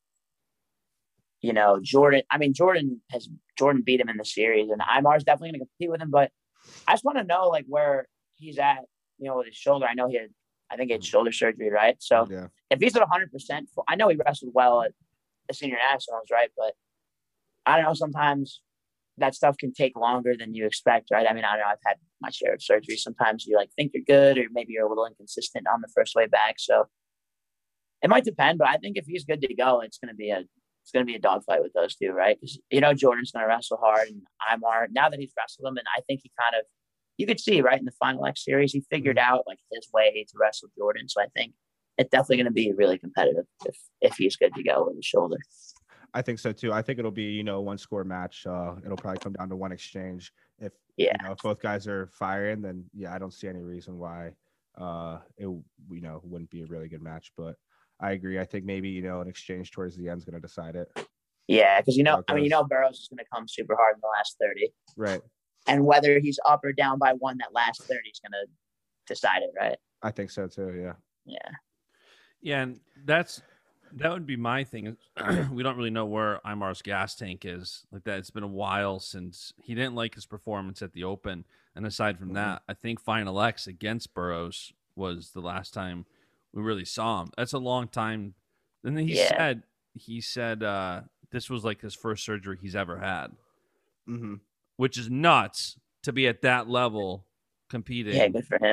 you know, Jordan. I mean, Jordan has Jordan beat him in the series, and Aymar's definitely going to compete with him. But I just want to know, like, where he's at, you know, with his shoulder. I know he had, I think he had shoulder surgery, right? So
Yeah,
if he's at one hundred percent, I know he wrestled well at the senior nationals, right? But I don't know, sometimes that stuff can take longer than you expect, right? I mean, I don't know, I've had my share of surgery. Sometimes you like think you're good, or maybe you're a little inconsistent on the first way back. So it might depend, but I think if he's good to go, it's going to be a it's going to be a dogfight with those two, right? Because you know Jordan's going to wrestle hard, and Aymar, now that he's wrestled him, and I think he kind of you could see right in the Final X series, he figured mm-hmm. out like his way to wrestle Jordan. So I think it's definitely going to be really competitive if if he's good to go with his shoulder.
I think so too. I think it'll be, you know, one score match. Uh, it'll probably come down to one exchange. If
yeah,
you know, if both guys are firing, then yeah, I don't see any reason why uh it you know wouldn't be a really good match. But I agree. I think maybe, you know, an exchange towards the end is going to decide it.
Yeah, because you know, I mean, you know, Burroughs is going to come super hard in the last thirty,
right?
And whether he's up or down by one, that last thirty is going to decide it, right?
I think so too. Yeah.
Yeah.
Yeah, and that's. That would be my thing. We don't really know where Aymar's gas tank is. Like that, it's been a while since he didn't like his performance at the Open. And aside from mm-hmm. that, I think Final X against Burroughs was the last time we really saw him. That's a long time. And then he yeah. said he said uh, this was like his first surgery he's ever had,
mm-hmm.
which is nuts to be at that level competing.
Yeah, good for him.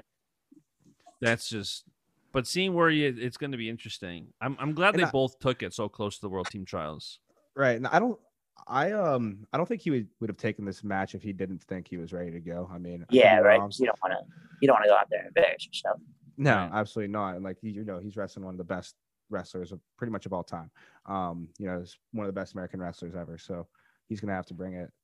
That's just. But seeing where he is, it's going to be interesting. I'm I'm glad
and
they
I,
both took it so close to the World Team Trials.
Right. And I don't I um I don't think he would, would have taken this match if he didn't think he was ready to go. I mean,
yeah,
I
right. You don't want to you don't want to go out there and embarrass yourself.
No,
right.
absolutely not. And like he, you know, he's wrestling one of the best wrestlers of pretty much of all time. Um, you know, he's one of the best American wrestlers ever. So he's gonna have to bring it.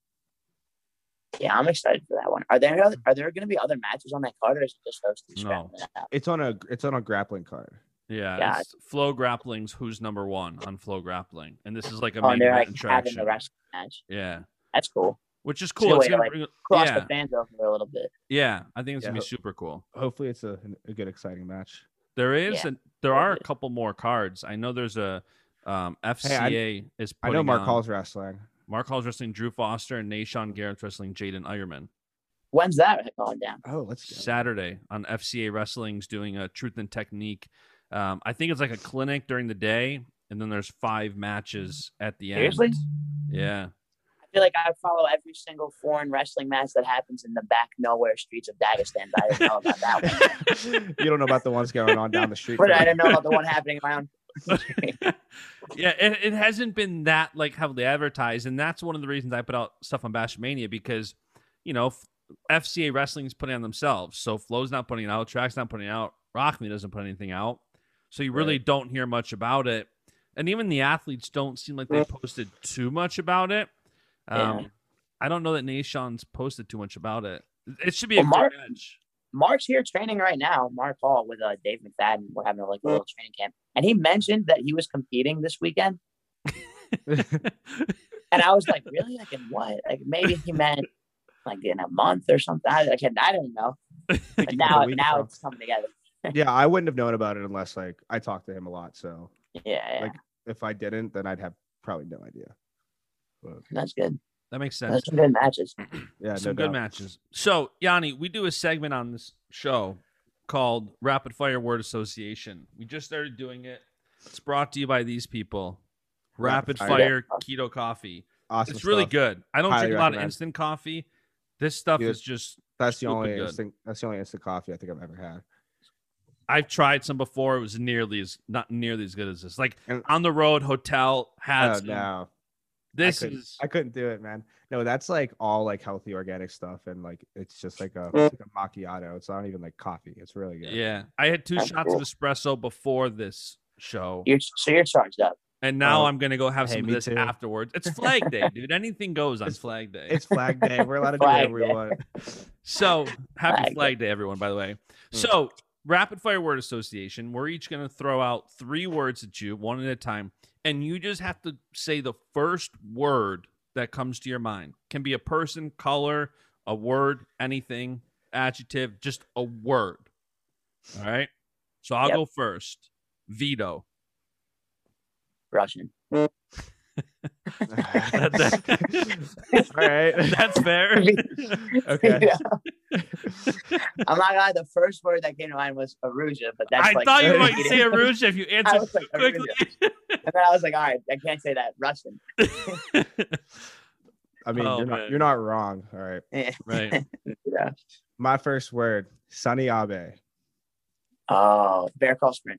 Yeah, I'm excited for that one. Are there other, are there going to be other matches on that card, or is it just those two?
No,
it's on a it's on a grappling card.
Yeah,
yeah.
It's Flow Grappling's Who's Number One on Flow Grappling, and this is like a
oh,
main
they're
event
like
attraction.
having the wrestling match.
Yeah,
that's cool.
Which is cool. It's gonna
like,
bring,
cross
yeah.
the fans over a little bit.
Yeah, I think it's
yeah,
gonna be
ho-
super cool.
Hopefully, it's a, a good, exciting match.
There is,
yeah.
a, there are a couple more cards. I know there's a um, F C A
hey, I,
is.
I know Mark
on,
Hall's wrestling.
Mark Hall's wrestling Drew Foster, and Nashon Garrett's wrestling Jaden Ironman.
When's that going down?
Oh, let's go.
Saturday on F C A Wrestling's doing a Truth and Technique. Um, I think it's like a clinic during the day, and then there's five matches at the
Seriously?
end. Yeah.
I feel like I follow every single foreign wrestling match that happens in the back nowhere streets of Dagestan, but I didn't know about that one.
You don't know about the ones going on down the street.
But I didn't know about the one happening around.
Yeah, it, it hasn't been that like heavily advertised, and that's one of the reasons I put out stuff on Bash Mania because, you know, F C A Wrestling's putting on themselves. So Flow's not putting it out. Track's not putting it out. Rock Me doesn't put anything out. So you really
Right.
don't hear much about it. And even the athletes don't seem like they posted too much about it. Um,
Yeah.
I don't know that Nation's posted too much about it. It should be
Well,
a
Mark-
good match.
Mark's here training right now. Mark Hall with uh, Dave McFadden. We're having like a little training camp, and he mentioned that he was competing this weekend. And I was like, really? Like in what? Like maybe he meant like in a month or something. I, like, I didn't know. But now,
week
now
from-
it's coming together.
Yeah, I wouldn't have known about it unless like I talked to him a lot. So
Yeah, yeah.
Like, if I didn't, then I'd have probably no idea. But
That's good.
That makes sense.
That's some good matches.
yeah,
Some
no
good
doubt.
matches. So, Yanni, we do a segment on this show called Rapid Fire Word Association. We just started doing it. It's brought to you by these people. Rapid,
Rapid Fire.
Fire Keto Coffee.
Awesome.
It's really
stuff.
good. I don't
Highly
drink a lot of
recommend.
instant coffee. This stuff
Dude,
is just
That's the
stupid
only
good.
instant. That's the only instant coffee I think I've ever had.
I've tried some before. It was nearly as not nearly as good as this. Like
And-
on the road hotel had
Oh
some.
no,
This
I couldn't,
is
I couldn't do it, man. No, that's like all like healthy organic stuff, and like it's just like a, it's like a macchiato. It's not even like coffee. It's really good.
yeah. I had two
That's
shots
cool.
of espresso before this show.
You're so you're charged up.
And now
Oh,
I'm gonna go have
hey,
some of
me
this
too.
afterwards. It's Flag Day, dude. Anything goes on
It's-
Flag Day.
It's Flag Day. We're allowed to do
Flag
whatever we
Day.
want.
So happy
Flag
Flag Day, everyone, by the way.
Mm.
So Rapid Fire Word Association, we're each gonna throw out three words at you, one at a time, and you just have to say the first word that comes to your mind. Can be a person, color, a word, anything, adjective, just a word. All right. So I'll
Yep.
go first. Veto.
Russian.
That- that-
All right.
That's fair.
Okay.
Yeah. I'm not gonna lie, the first word that came to mind was Aruja, but that's
I
like
thought you were going to
eating.
say Arusha if you
I
answered
was like,
quickly.
And then I was like, all right, I can't say that. Russian.
I mean,
Oh,
you're
man.
not you're not wrong. All right.
Right.
Yeah.
My first word, Sunny Abe.
Oh, bear call sprint.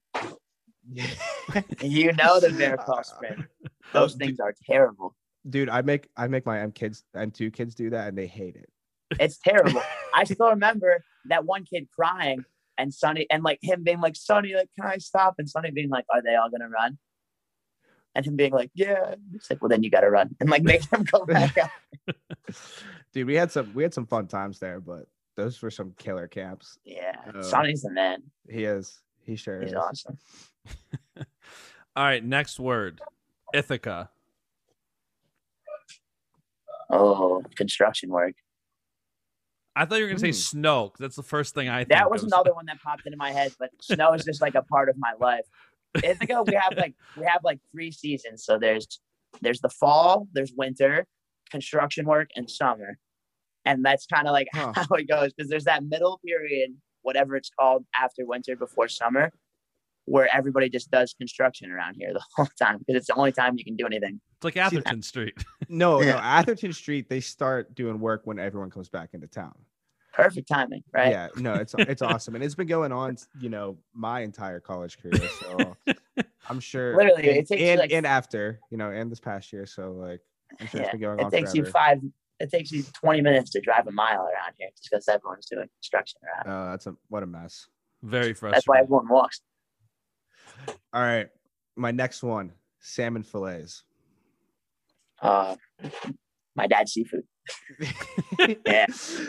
You know the bear call sprint. Those
Oh,
things are terrible.
Dude, I make I make my M kids and two kids do that, and they hate it.
It's terrible. I still remember that one kid crying and Sonny and like him being like, Sonny, like, can I stop? And Sonny being like, are they all gonna run? And him being like, yeah. It's like, well, then you gotta run and like make them go back out.
Dude, we had some we had some fun times there, but those were some killer camps.
Yeah,
Oh.
Sonny's the man.
He is. He sure
He's
is.
awesome.
All right, next word. Ithaca.
Oh, construction work.
I thought you were going to say
Hmm.
snow, 'cause that's the first thing I think
That was
of.
another one that popped into my head, but snow is just like a part of my life. Ithaca, we have like we have like three seasons. So there's there's the fall, there's winter, construction work, and summer. And that's kind of like
Huh.
how it goes because there's that middle period, whatever it's called, after winter before summer, where everybody just does construction around here the whole time because it's the only time you can do anything.
It's like Atherton Street.
No, no,
Yeah.
Atherton Street, they start doing work when everyone comes back into town.
Perfect timing, right?
Yeah, no, it's it's awesome. And it's been going on, you know, my entire college career. So I'm sure
Literally,
and,
it takes you,
and,
like-
and after, you know, and this past year. So like I'm sure
Yeah,
it's been going
it
on
takes you
forever.
five. It takes you twenty minutes to drive a mile around here just because everyone's doing construction around.
Oh, that's a what a mess.
Very
That's why
frustrating.
everyone walks.
All right. My next one, salmon fillets.
Uh, my dad's seafood. Yeah.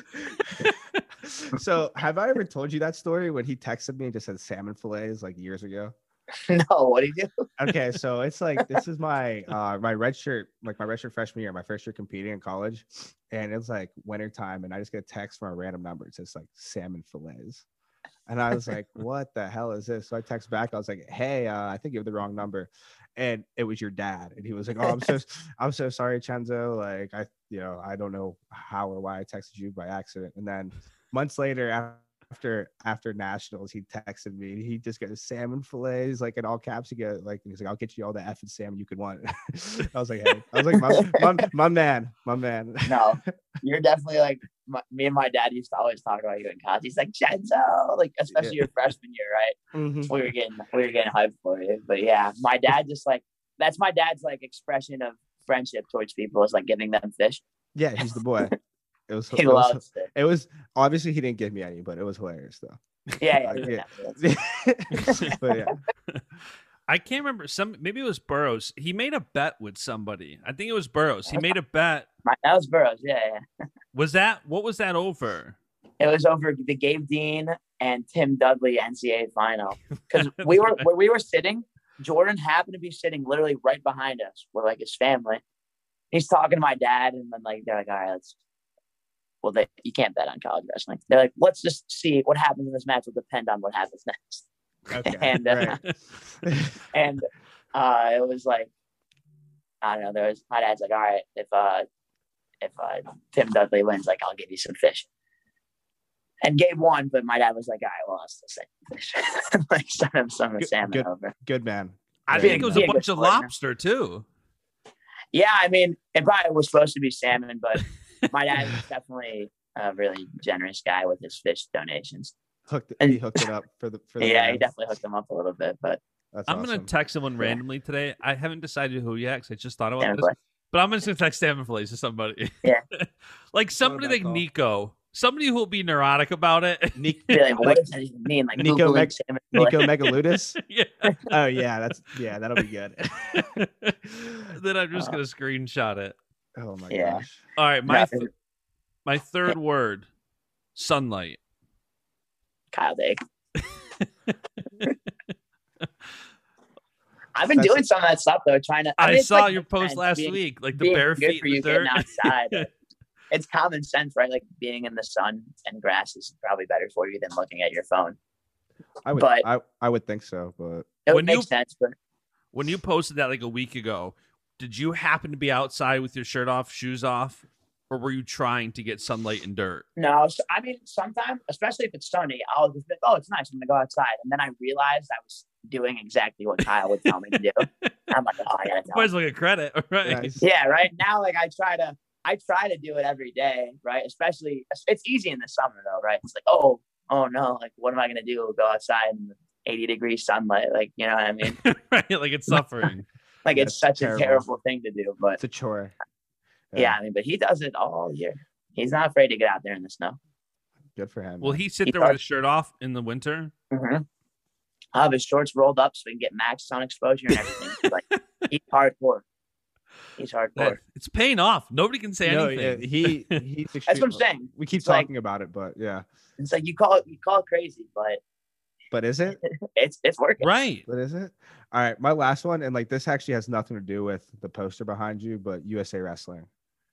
So have I ever told you that story when he texted me and just said salmon fillets like years ago?
No, what do you do?
Okay, so it's like this is my uh my red shirt, like my red shirt freshman year, my first year competing in college, and it's like winter time, and I just get a text from a random number. It says like salmon fillets, and I was like, "What the hell is this?" So I text back. I was like, "Hey, uh, I think you have the wrong number," and it was your dad, and he was like, "Oh, I'm so I'm so sorry, Chenzo. Like I, you know, I don't know how or why I texted you by accident." And then months later, after after nationals, he texted me. He just got salmon fillets, like in all caps. He got like he's like, "I'll get you all the effing salmon you could want." I was like, "Hey," I was like, "My, my, my man, my man."
No, you're definitely like my, me and my dad used to always talk about you in college. He's like Chenzo, like especially your freshman year, right?
Mhm.
We were getting we were getting hyped for you, but yeah, my dad just like that's my dad's like expression of friendship towards people is like giving them fish.
Yeah, he's the boy. It was.
He
It was,
loves it.
it was obviously he didn't give me any, but it was hilarious though.
Yeah,
Like,
yeah.
yeah.
yeah.
But yeah,
I can't remember. Some maybe it was Burrows. He made a bet with somebody. I think it was Burrows. He made a bet.
My, that was Burrows. Yeah, yeah.
Was that what was that over?
It was over the Gabe Dean and Tim Dudley N C A A final because we were where we were sitting. Jordan happened to be sitting literally right behind us with like his family. He's talking to my dad, and then like they're like, "All right, let's." Well, they you can't bet on college wrestling. They're like, "Let's just see what happens in this match. Will depend on what happens next."
okay,
and uh,
right.
and uh, it was like, I don't know. There was my dad's like, "All right, if uh, if uh, Tim Dudley wins, like I'll give you some fish." And Gabe won, but my dad was like, "All right, well, I'll still say fish." Like send him some
Good-
salmon
good.
over.
Good man.
I
Very
think it
good
was
man.
a
Yeah,
bunch
good
of
partner.
lobster too.
Yeah, I mean, it probably was supposed to be salmon, but my dad is definitely a really generous guy with his fish donations.
Hooked.
And-
He hooked it up for the. For the
Yeah,
man.
he definitely hooked him up a little bit, but
That's
I'm
awesome.
gonna text someone
Yeah.
randomly today. I haven't decided who yet because I just thought about
salmon
this.
play.
But I'm just gonna text salmon fillets to somebody.
Yeah.
Like somebody
that
like
call?
Nico, somebody who will be neurotic about it.
Nick,
Be like, what
like
does that even mean? Like
Nico
Googling
Meg-
salmon
Nico
fillet.
Megaludis.
Yeah.
Oh yeah, that's yeah, that'll be good.
Then I'm just
Uh,
gonna screenshot it.
Oh my
Yeah.
gosh.
All right, my
Yeah.
th- my third word, sunlight.
Kyle Dake. I've been
That's-
doing some of that stuff though, trying to.
I,
mean, it's
saw
like
your
makes
post
sense
last
being-
week, like the
being
bare
good
feet
for
in the
you
dirt.
getting outside. Like, it's common sense, right? Like being in the sun and grass is probably better for you than looking at your phone.
I would
But-
I, I would think so, but
It
When
would make
you-
sense, but
When you posted that like a week ago, did you happen to be outside with your shirt off, shoes off, or were you trying to get sunlight and dirt?
no. So, I mean, sometimes, especially if it's sunny, I'll just be like, "Oh, it's nice. I'm gonna go outside," and then I realized I was doing exactly what Kyle would tell me to do. I'm like, "Oh, I gotta tell
Might
him."
as well get credit, right?
nice.
Yeah, right now, like I try to, I try to do it every day, right? Especially, it's easy in the summer though, right? It's like, oh, oh no, like what am I gonna do? Go outside in the eighty degree sunlight, like you know what I mean?
Right, like it's suffering.
Like
Yeah,
it's
it's
such
terrible.
a terrible thing to do, but
It's a chore.
yeah, I mean, but he does it all year. He's not afraid to get out there in the snow.
Good for him.
Will
man.
he sit
He
there with
does.
his shirt off in the winter?
Mm-hmm. I'll have his shorts rolled up so we can get max sun exposure and everything. He's like he's hardcore. He's hardcore.
That- it's paying off. Nobody can say
No, yeah,
anything.
he he's
That's what I'm
extreme-
saying.
We keep
It's like-
talking about it, but yeah.
It's like you call it, you call it crazy, but
But is it?
it's it's working.
Right.
But is it? All right, my last one, and like this actually has nothing to do with the poster behind you, but U S A Wrestling.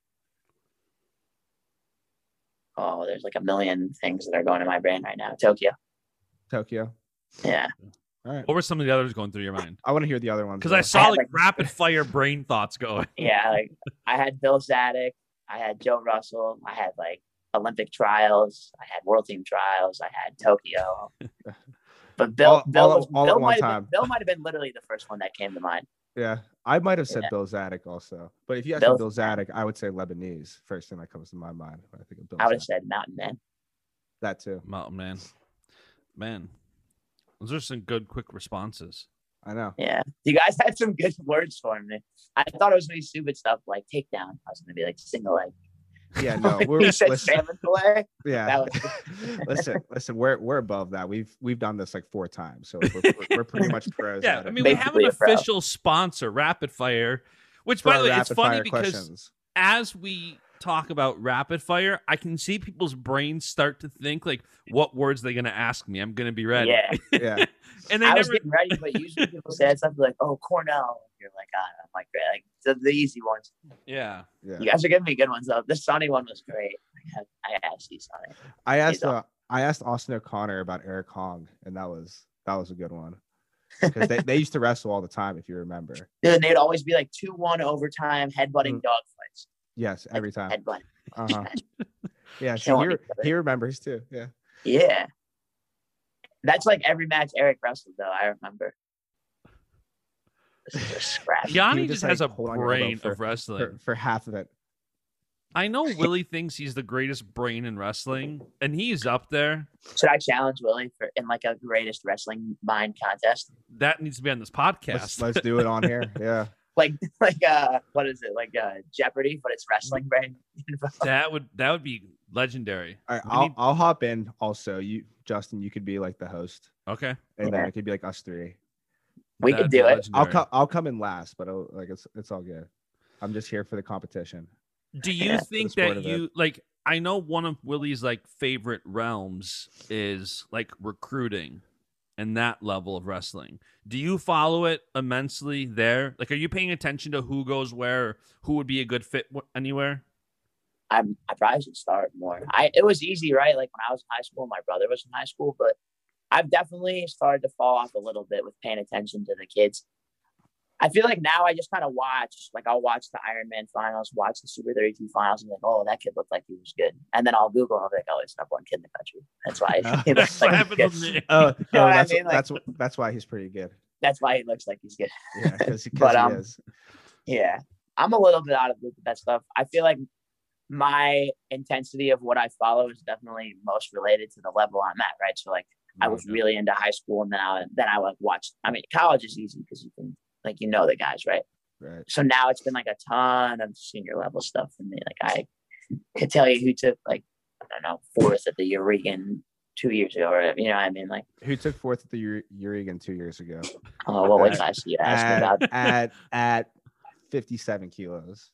Oh, there's like a million things that are going in my brain right now. Tokyo.
Tokyo.
Yeah.
All right.
What were some of the others going through your mind?
I want to hear the other ones.
Because
though.
I saw
had,
like
like-
rapid fire brain thoughts going.
Yeah. Like I had Bill Zadek. I had Joe Russell. I had like Olympic trials. I had World Team trials. I had Tokyo. But Bill,
All-
Bill,
all at-
was,
all at
Bill,
one
might have
time.
been, Bill might have been literally the first one that came to mind.
Yeah, I might have said
Yeah.
Bill Zadek also, but if you ask
Bill-
me Bill Zadek, I would say Lebanese. First thing that comes to my mind when I think of Bill.
I would have
Zadek.
said Mountain Man.
That too.
Mountain man. Man. Those are some good quick responses.
I know.
Yeah. You guys had some good words for me. I thought it was going to be stupid stuff like takedown. I was going to be like single leg.
Yeah, no,
Like,
we're
you said
listen,
salmon fillet.
yeah.
That was-
listen, listen, we're we're above that. We've we've done this like four times, so we're, we're, we're pretty much pros.
Yeah,
at
I
it.
mean, we have an
Basically a pro.
official sponsor, Rapid Fire, which,
For
by
our
the way, it's
rapid
funny
fire
because
questions.
as we talk about Rapid Fire, I can see people's brains start to think, like, what words they're going to ask me. I'm going to be ready.
Yeah.
Yeah,
And they
I was
never.
getting ready, but usually people say stuff like, oh, Cornell. You're like, ah, I'm like, great. Like the, the easy ones.
Yeah.
yeah.
You guys are giving me good ones, though. The Sunny one was great. I, had, I asked you, Sunny.
I asked
He's
uh, I asked Austin O'Connor about Eric Hong, and that was that was a good one because they, they used to wrestle all the time, if you remember.
Dude, they'd always be like two one overtime, headbutting
Mm.
dog fights.
Yes, every time.
Headbutt.
Uh-huh. Yeah, so
Killing
he,
each other.
he remembers too. Yeah.
Yeah. That's like every match Eric wrestled, though. I remember. This is a scrap.
Yanni
would
just
just,
has
like,
a
hold on your elbow
brain
for-
of wrestling.
For, for half of it.
I know Willie thinks he's the greatest brain in wrestling, and he's up there.
Should I challenge Willie for in like a greatest wrestling mind contest?
That needs to be on this
Let's,
podcast.
let's do it on here. Yeah.
like like uh what is it like uh Jeopardy, but it's wrestling brain.
That would that would be legendary.
All right,
We
I'll
need-
I'll hop in also. You Justin, you could be like the host,
Okay.
and then
Yeah.
it could be like us three.
We
That'd
could
be
do it.
legendary.
I'll come I'll come in last, but I'll, like it's it's all good. I'm just here for the competition.
Do you
Yeah,
for the
think
sport
that
of it.
you like? I know one of Willie's like favorite realms is like recruiting and that level of wrestling. Do you follow it immensely there? Like, are you paying attention to who goes where, or who would be a good fit wh- anywhere?
I'm I probably should start more. I it was easy, right? Like when I was in high school, my brother was in high school, but I've definitely started to fall off a little bit with paying attention to the kids. I feel like now I just kind of watch, like I'll watch the Ironman finals, watch the Super thirty-two finals, and like, oh, that kid looked like he was good. And then I'll Google, and I'll be like, oh, it's number one kid in the country. That's why he looks
That's what
like he's
happened
good.
with me.
Oh,
know
oh
what I
that's
mean? Like-
that's what that's why he's pretty good.
That's why he looks like he's good.
Yeah, because
But,
he
um,
is.
Yeah, I'm a little bit out of the loop with that stuff. I feel like my intensity of what I follow is definitely most related to the level I'm at, right? So like I was
Okay.
really into high school, and then I then I like watched. I mean, college is easy because you can like you know the guys, right?
Right.
So now it's been like a ton of senior level stuff for me. Like I could tell you who took like I don't know fourth at the Eureka two years ago, or you know what I mean? Like
Who took fourth at the Euro- Eureka two years ago?
oh, what weight
At-
class do you ask me
At,
about?
at at fifty-seven kilos.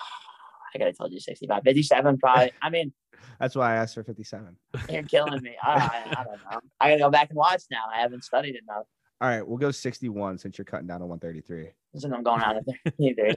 I gotta told you sixty-five, fifty-seven probably. I mean,
That's why I asked for fifty-seven.
you're killing me. I, I, I don't know. I gotta go back and watch now. I haven't studied enough.
All right, we'll go sixty-one since you're cutting down to one thirty-three.
Isn't I'm going out of there either.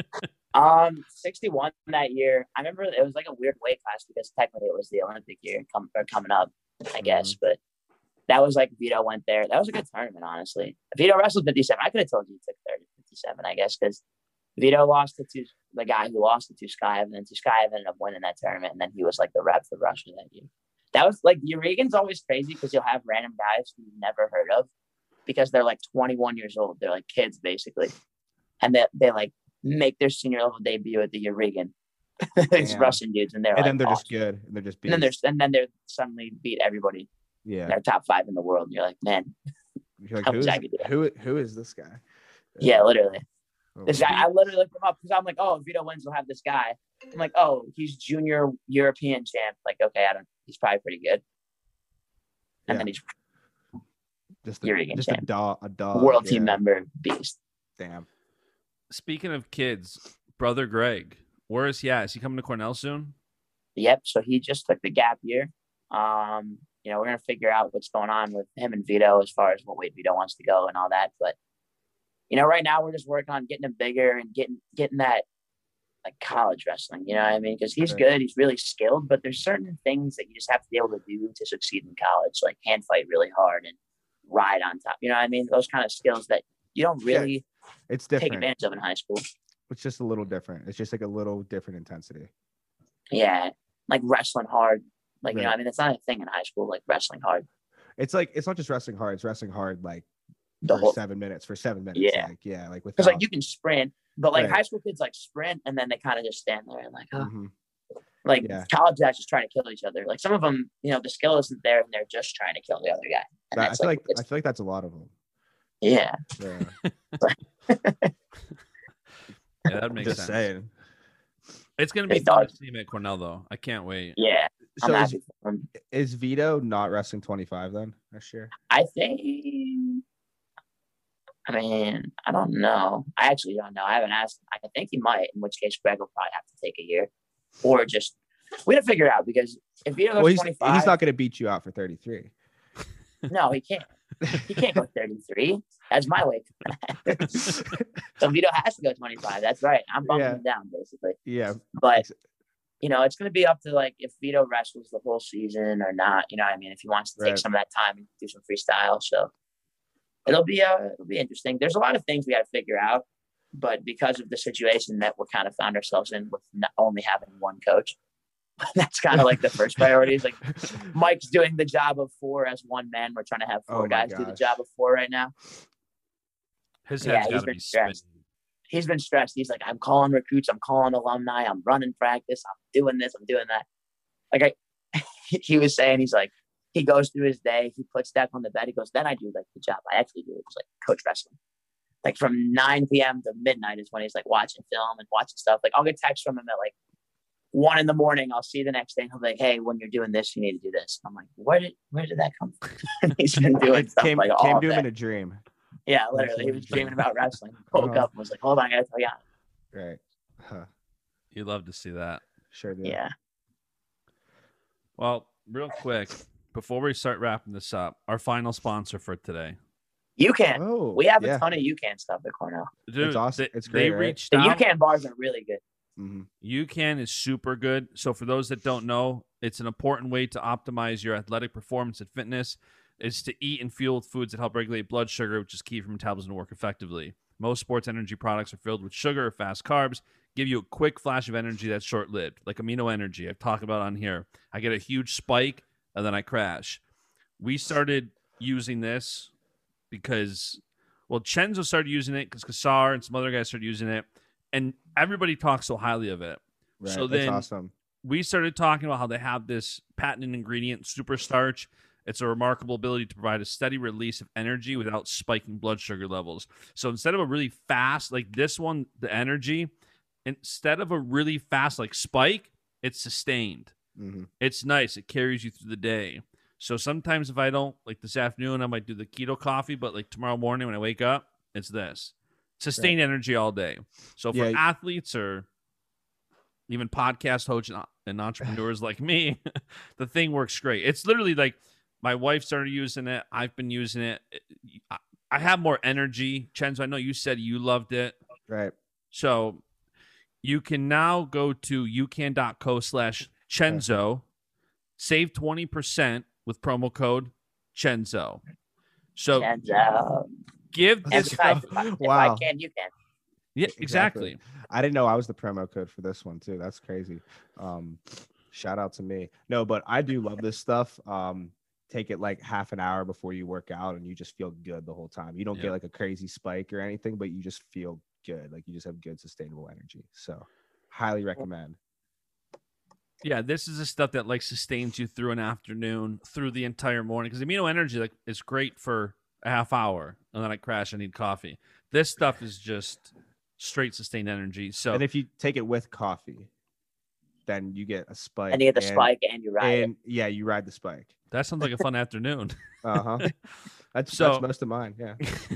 Um, sixty-one that year. I remember it was like a weird weight class because technically it was the Olympic year come, or coming up, I guess. But that was like Vito went there. That was a good tournament, honestly. Vito wrestled fifty-seven. I could have told you he took thirty, fifty-seven, I guess, because Vito lost it to the guy who lost it to Sky, and then to Sky ended up winning that tournament, and then he was like the rep for Russia that year. That was like Euregan's always crazy because you'll have random guys who you've never heard of because they're like twenty-one years old. They're like kids basically, and they they like make their senior level debut at the Euregan. These
Damn.
Russian dudes, and they're
And
like,
then they're just
awesome.
good. And they're just
And then
beasts.
they're and then they're suddenly beat everybody.
Yeah.
They're top five in the world. And you're like, man,
You're like,
how
who
was
is,
I gonna do that?
who, who is this guy?
yeah, literally.
Oh,
This guy, I literally looked him up because I'm like, oh, if Vito wins, we'll have this guy. I'm like, oh, he's junior European champ. Like, okay, I don't. He's probably pretty good. And
Yeah.
then he's
just a,
Euregan
just a
champ.
dog. A dog.
world
yeah.
team member, beast.
Damn.
Speaking of kids, brother Greg, where is he at? Is he coming to Cornell soon?
Yep. So he just took the gap year. Um, you know, we're gonna figure out what's going on with him and Vito as far as what weight Vito wants to go and all that. But you know, right now we're just working on getting him bigger and getting getting that like college wrestling. You know what I mean? Because he's
Right.
good, he's really skilled, but there's certain things that you just have to be able to do to succeed in college, like hand fight really hard and ride on top. You know what I mean? Those kind of skills that you don't
Yeah,
really
It's
take
different.
advantage of in high school.
It's just a little different. It's just like a little different intensity.
Yeah, like wrestling hard. Like you know,
Right.
I mean, it's not a thing in high school. Like wrestling hard.
It's like it's not just wrestling hard. It's wrestling hard like
The
for
whole
seven minutes. For seven minutes.
Yeah.
Like, yeah. Like with
because like you can sprint, but like
Right.
high school kids like sprint and then they kind of just stand there and like, oh.
Mhm.
like
Yeah.
college guys just trying to kill each other. Like some of them, you know, the skill isn't there and they're just trying to kill the other guy. And
That- I
that's
feel
like,
like I feel like that's a lot of them.
yeah,
Yeah.
Yeah, that makes
just
sense.
saying.
It's gonna be
Hey,
fun
dog.
to see him at Cornell, though. I can't wait.
yeah. I'm
So is,
happy for him.
is Vito not wrestling twenty-five then next year?
I think. I mean, I don't know. I actually don't know. I haven't asked. I think he might. In which case, Greg will probably have to take a year, or just we got to figure it out because if Vito goes
Well, he's,
twenty-five,
he's not going to beat you out for thirty-three.
no, he can't. He can't go thirty-three. That's my weight. So Vito has to go twenty-five. That's right. I'm bumping
Yeah.
him down basically.
Yeah.
But
Ex-
you know, it's going to be up to like if Vito wrestles the whole season or not. You know what I mean? If he wants to take
Right.
some of that time and do some freestyle, so it'll be uh it'll be interesting. There's a lot of things we got to figure out, but because of the situation that we're kind of found ourselves in with not only having one coach, that's kind of like the first priority. Is like Mike's doing the job of four as one man. We're trying to have four
Oh my
guys do the
gosh.
job of four right now.
His
Yeah,
head's
he's
got to
been
be
stressed.
spinning.
He's been stressed. He's like, I'm calling recruits, I'm calling alumni, I'm running practice, I'm doing this, I'm doing that. Like I, he was saying, he's like, he goes through his day, he puts that on the bed. He goes, then I do like the job I actually do. It's like coach wrestling. like from nine p.m. to midnight is when he's like watching film and watching stuff. Like I'll get texts from him at like one in the morning. I'll see the next day and he'll be like, hey, when you're doing this, you need to do this. I'm like, where did where did that come from? He's been doing
It
stuff
came,
like all
came to
day.
him in a dream.
Yeah, literally. He was dreaming about wrestling. Woke
Uh-huh.
up and was like, hold on, I gotta tell you.
Right. Huh.
You love to see that.
Sure do.
Yeah.
Well, real quick, before we start wrapping this up, our final sponsor for today.
You can.
Oh,
We have
yeah.
a ton of you can stuff at Cornell.
Dude,
It's awesome.
They,
It's
they
great, right?
reached
The
out.
UCAN bars are really good.
Mm-hmm.
UCAN is super good. So for those that don't know, it's an important way to optimize your athletic performance and fitness. Is to eat and fuel with foods that help regulate blood sugar, which is key for metabolism to work effectively. Most sports energy products are filled with sugar or fast carbs, give you a quick flash of energy that's short-lived, like amino energy I've talked about on here. I get a huge spike, and then I crash. We started using this because, well, Chenzo started using it because Kassar and some other guys started using it, and everybody talks so highly of it.
Right.
So
That's
then
awesome.
we started talking about how they have this patented ingredient, super starch. It's a remarkable ability to provide a steady release of energy without spiking blood sugar levels. So instead of a really fast, like this one, the energy, instead of a really fast, like spike, it's sustained.
Mm-hmm.
It's nice. It carries you through the day. So sometimes if I don't, like this afternoon, I might do the keto coffee, but like tomorrow morning when I wake up, it's this. Sustained energy all day. So for
Yeah.
athletes or even podcast hosts and entrepreneurs like me, the thing works great. It's literally like my wife started using it. I've been using it. I have more energy. Chenzo, I know you said you loved it.
Right.
So you can now go to ucan.co slash Chenzo, save twenty percent with promo code Chenzo. So
And uh,
give
and
this
besides,
stuff.
if, I, if
Wow.
I can, you can.
Yeah, exactly.
I didn't know I was the promo code for this one too. That's crazy. Um, shout out to me. No, but I do love this stuff. Um, take it like half an hour before you work out and you just feel good the whole time. You don't
Yeah.
get like a crazy spike or anything, but you just feel good. Like you just have good sustainable energy. So highly recommend.
Yeah, this is the stuff that like sustains you through an afternoon, through the entire morning. Because amino energy like is great for a half hour, and then I crash and need coffee. This stuff is just straight sustained energy. So
And if you take it with coffee, then you get a spike.
And you get the spike and you ride it.
And yeah, you ride the spike.
that sounds like a fun afternoon.
Uh huh. That's,
So-
that's most of mine. Yeah.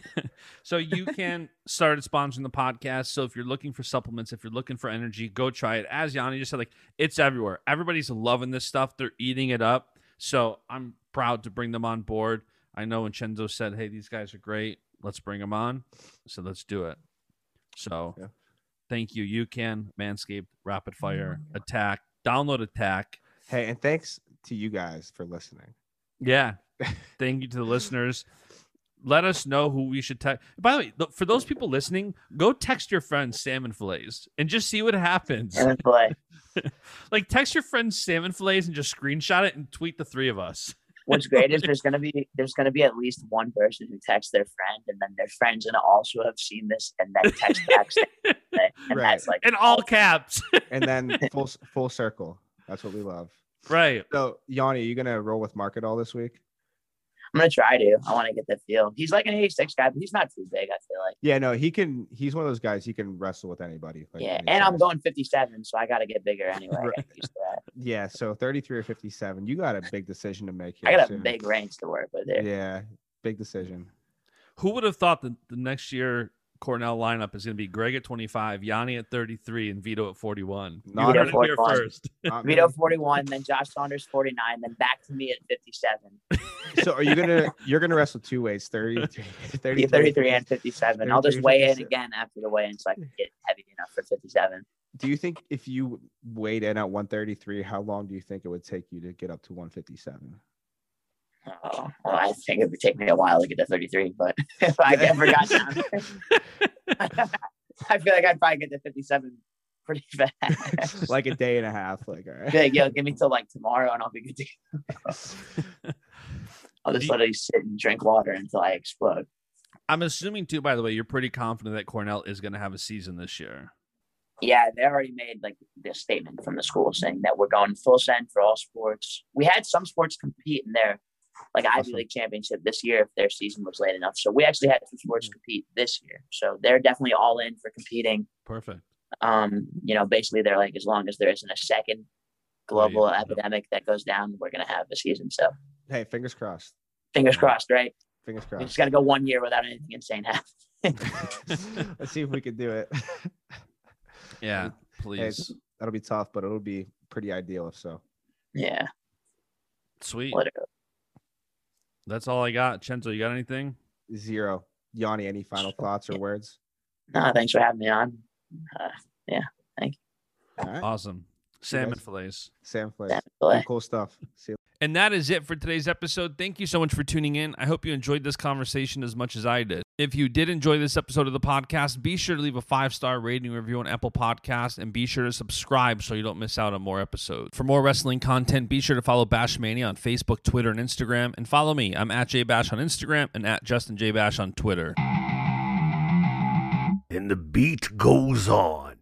So you can start sponsoring the podcast. So if you're looking for supplements, if you're looking for energy, go try it. As Yanni just said, like it's everywhere. Everybody's loving this stuff. They're eating it up. So I'm proud to bring them on board. I know when Chenzo said, hey, these guys are great. Let's bring them on. So let's do it. So
Yeah.
thank you. You can Manscaped, Rapid Fire, Attack, download Attack.
Hey, and thanks to you guys for listening.
Yeah. Thank you to the listeners. Let us know who we should text. By the way, th- for those people listening, go text your friends salmon fillets and just see what happens.
And play.
Like text your friends salmon fillets and just screenshot it and tweet the three of us.
What's great is there's gonna be there's gonna be at least one person who texts their friend, and then their friend's gonna also have seen this and then text back. saying, and
Right.
that's like
In all caps.
And then full full circle. That's what we love.
Right.
So, Yanni, are you gonna roll with Market all this week?
I'm gonna try to. I want to get the feel. He's like an eighty-six guy, but he's not too big. I feel like.
Yeah, no, he can. He's one of those guys. He can wrestle with anybody. Like,
Yeah,
any
and I'm
size.
going fifty-seven, so I got to get bigger anyway. I gotta get used to that.
Yeah, so thirty-three or fifty-seven. You got a big decision to make here.
I got a
soon.
big range to work with there.
Yeah, big decision.
Who would have thought that the next year Cornell lineup is going to be Greg at twenty-five, Yanni at thirty-three, and Vito at forty-one? You
Not
heard
at
it here
forty-one.
first.
Not
Vito
me.
forty-one, then Josh Saunders forty-nine, then back to me at fifty-seven.
So, are you gonna you're gonna wrestle two ways, thirty-three,
Be thirty-three and fifty-seven. I'll just
thirty-three,
weigh in
fifty-seven.
again after the weigh-in so I can get heavy enough for fifty-seven.
Do you think if you weighed in at one thirty-three, how long do you think it would take you to get up to one fifty-seven?
Oh, well, I think it would take me a while to get to thirty-three, but if I ever got down there, I feel like I'd probably get to fifty-seven pretty fast.
Like a day and a half. Like, all right.
Yeah, yo, give me till like tomorrow and I'll be good to go. I'll just
Do you-
literally sit and drink water until I explode.
I'm assuming, too, by the way, you're pretty confident that Cornell is going to have a season this year.
Yeah, they already made like this statement from the school saying that we're going full send for all sports. We had some sports compete in their like Ivy
Awesome.
League championship this year if their season was late enough. So we actually had two sports compete this year. So they're definitely all in for competing.
Perfect.
Um, you know, basically they're like, as long as there isn't a second global
yeah.
epidemic that goes down, we're going to have a season. So
Hey, fingers crossed.
fingers crossed, right?
Fingers
We
crossed.
just got to go one year without anything insane happening.
Let's see if we can do it.
Yeah,
Hey,
please.
that'll be tough, but it'll be pretty ideal if so.
Yeah.
Sweet.
Literally.
That's all I got. Chenzo, you got anything?
Zero. Yanni, any final thoughts or words?
No, thanks for having me on. Uh,
All right.
Awesome. Salmon
guys.
fillets.
Sam Flay.
Sam Flay.
Cool stuff. See you.
And that is it for today's episode. Thank you so much for tuning in. I hope you enjoyed this conversation as much as I did. If you did enjoy this episode of the podcast, be sure to leave a five-star rating review on Apple Podcasts and be sure to subscribe so you don't miss out on more episodes. For more wrestling content, be sure to follow Bashmania on Facebook, Twitter, and Instagram. And follow me. I'm at JBash on Instagram and at Justin J Bash on Twitter.
And the beat goes on.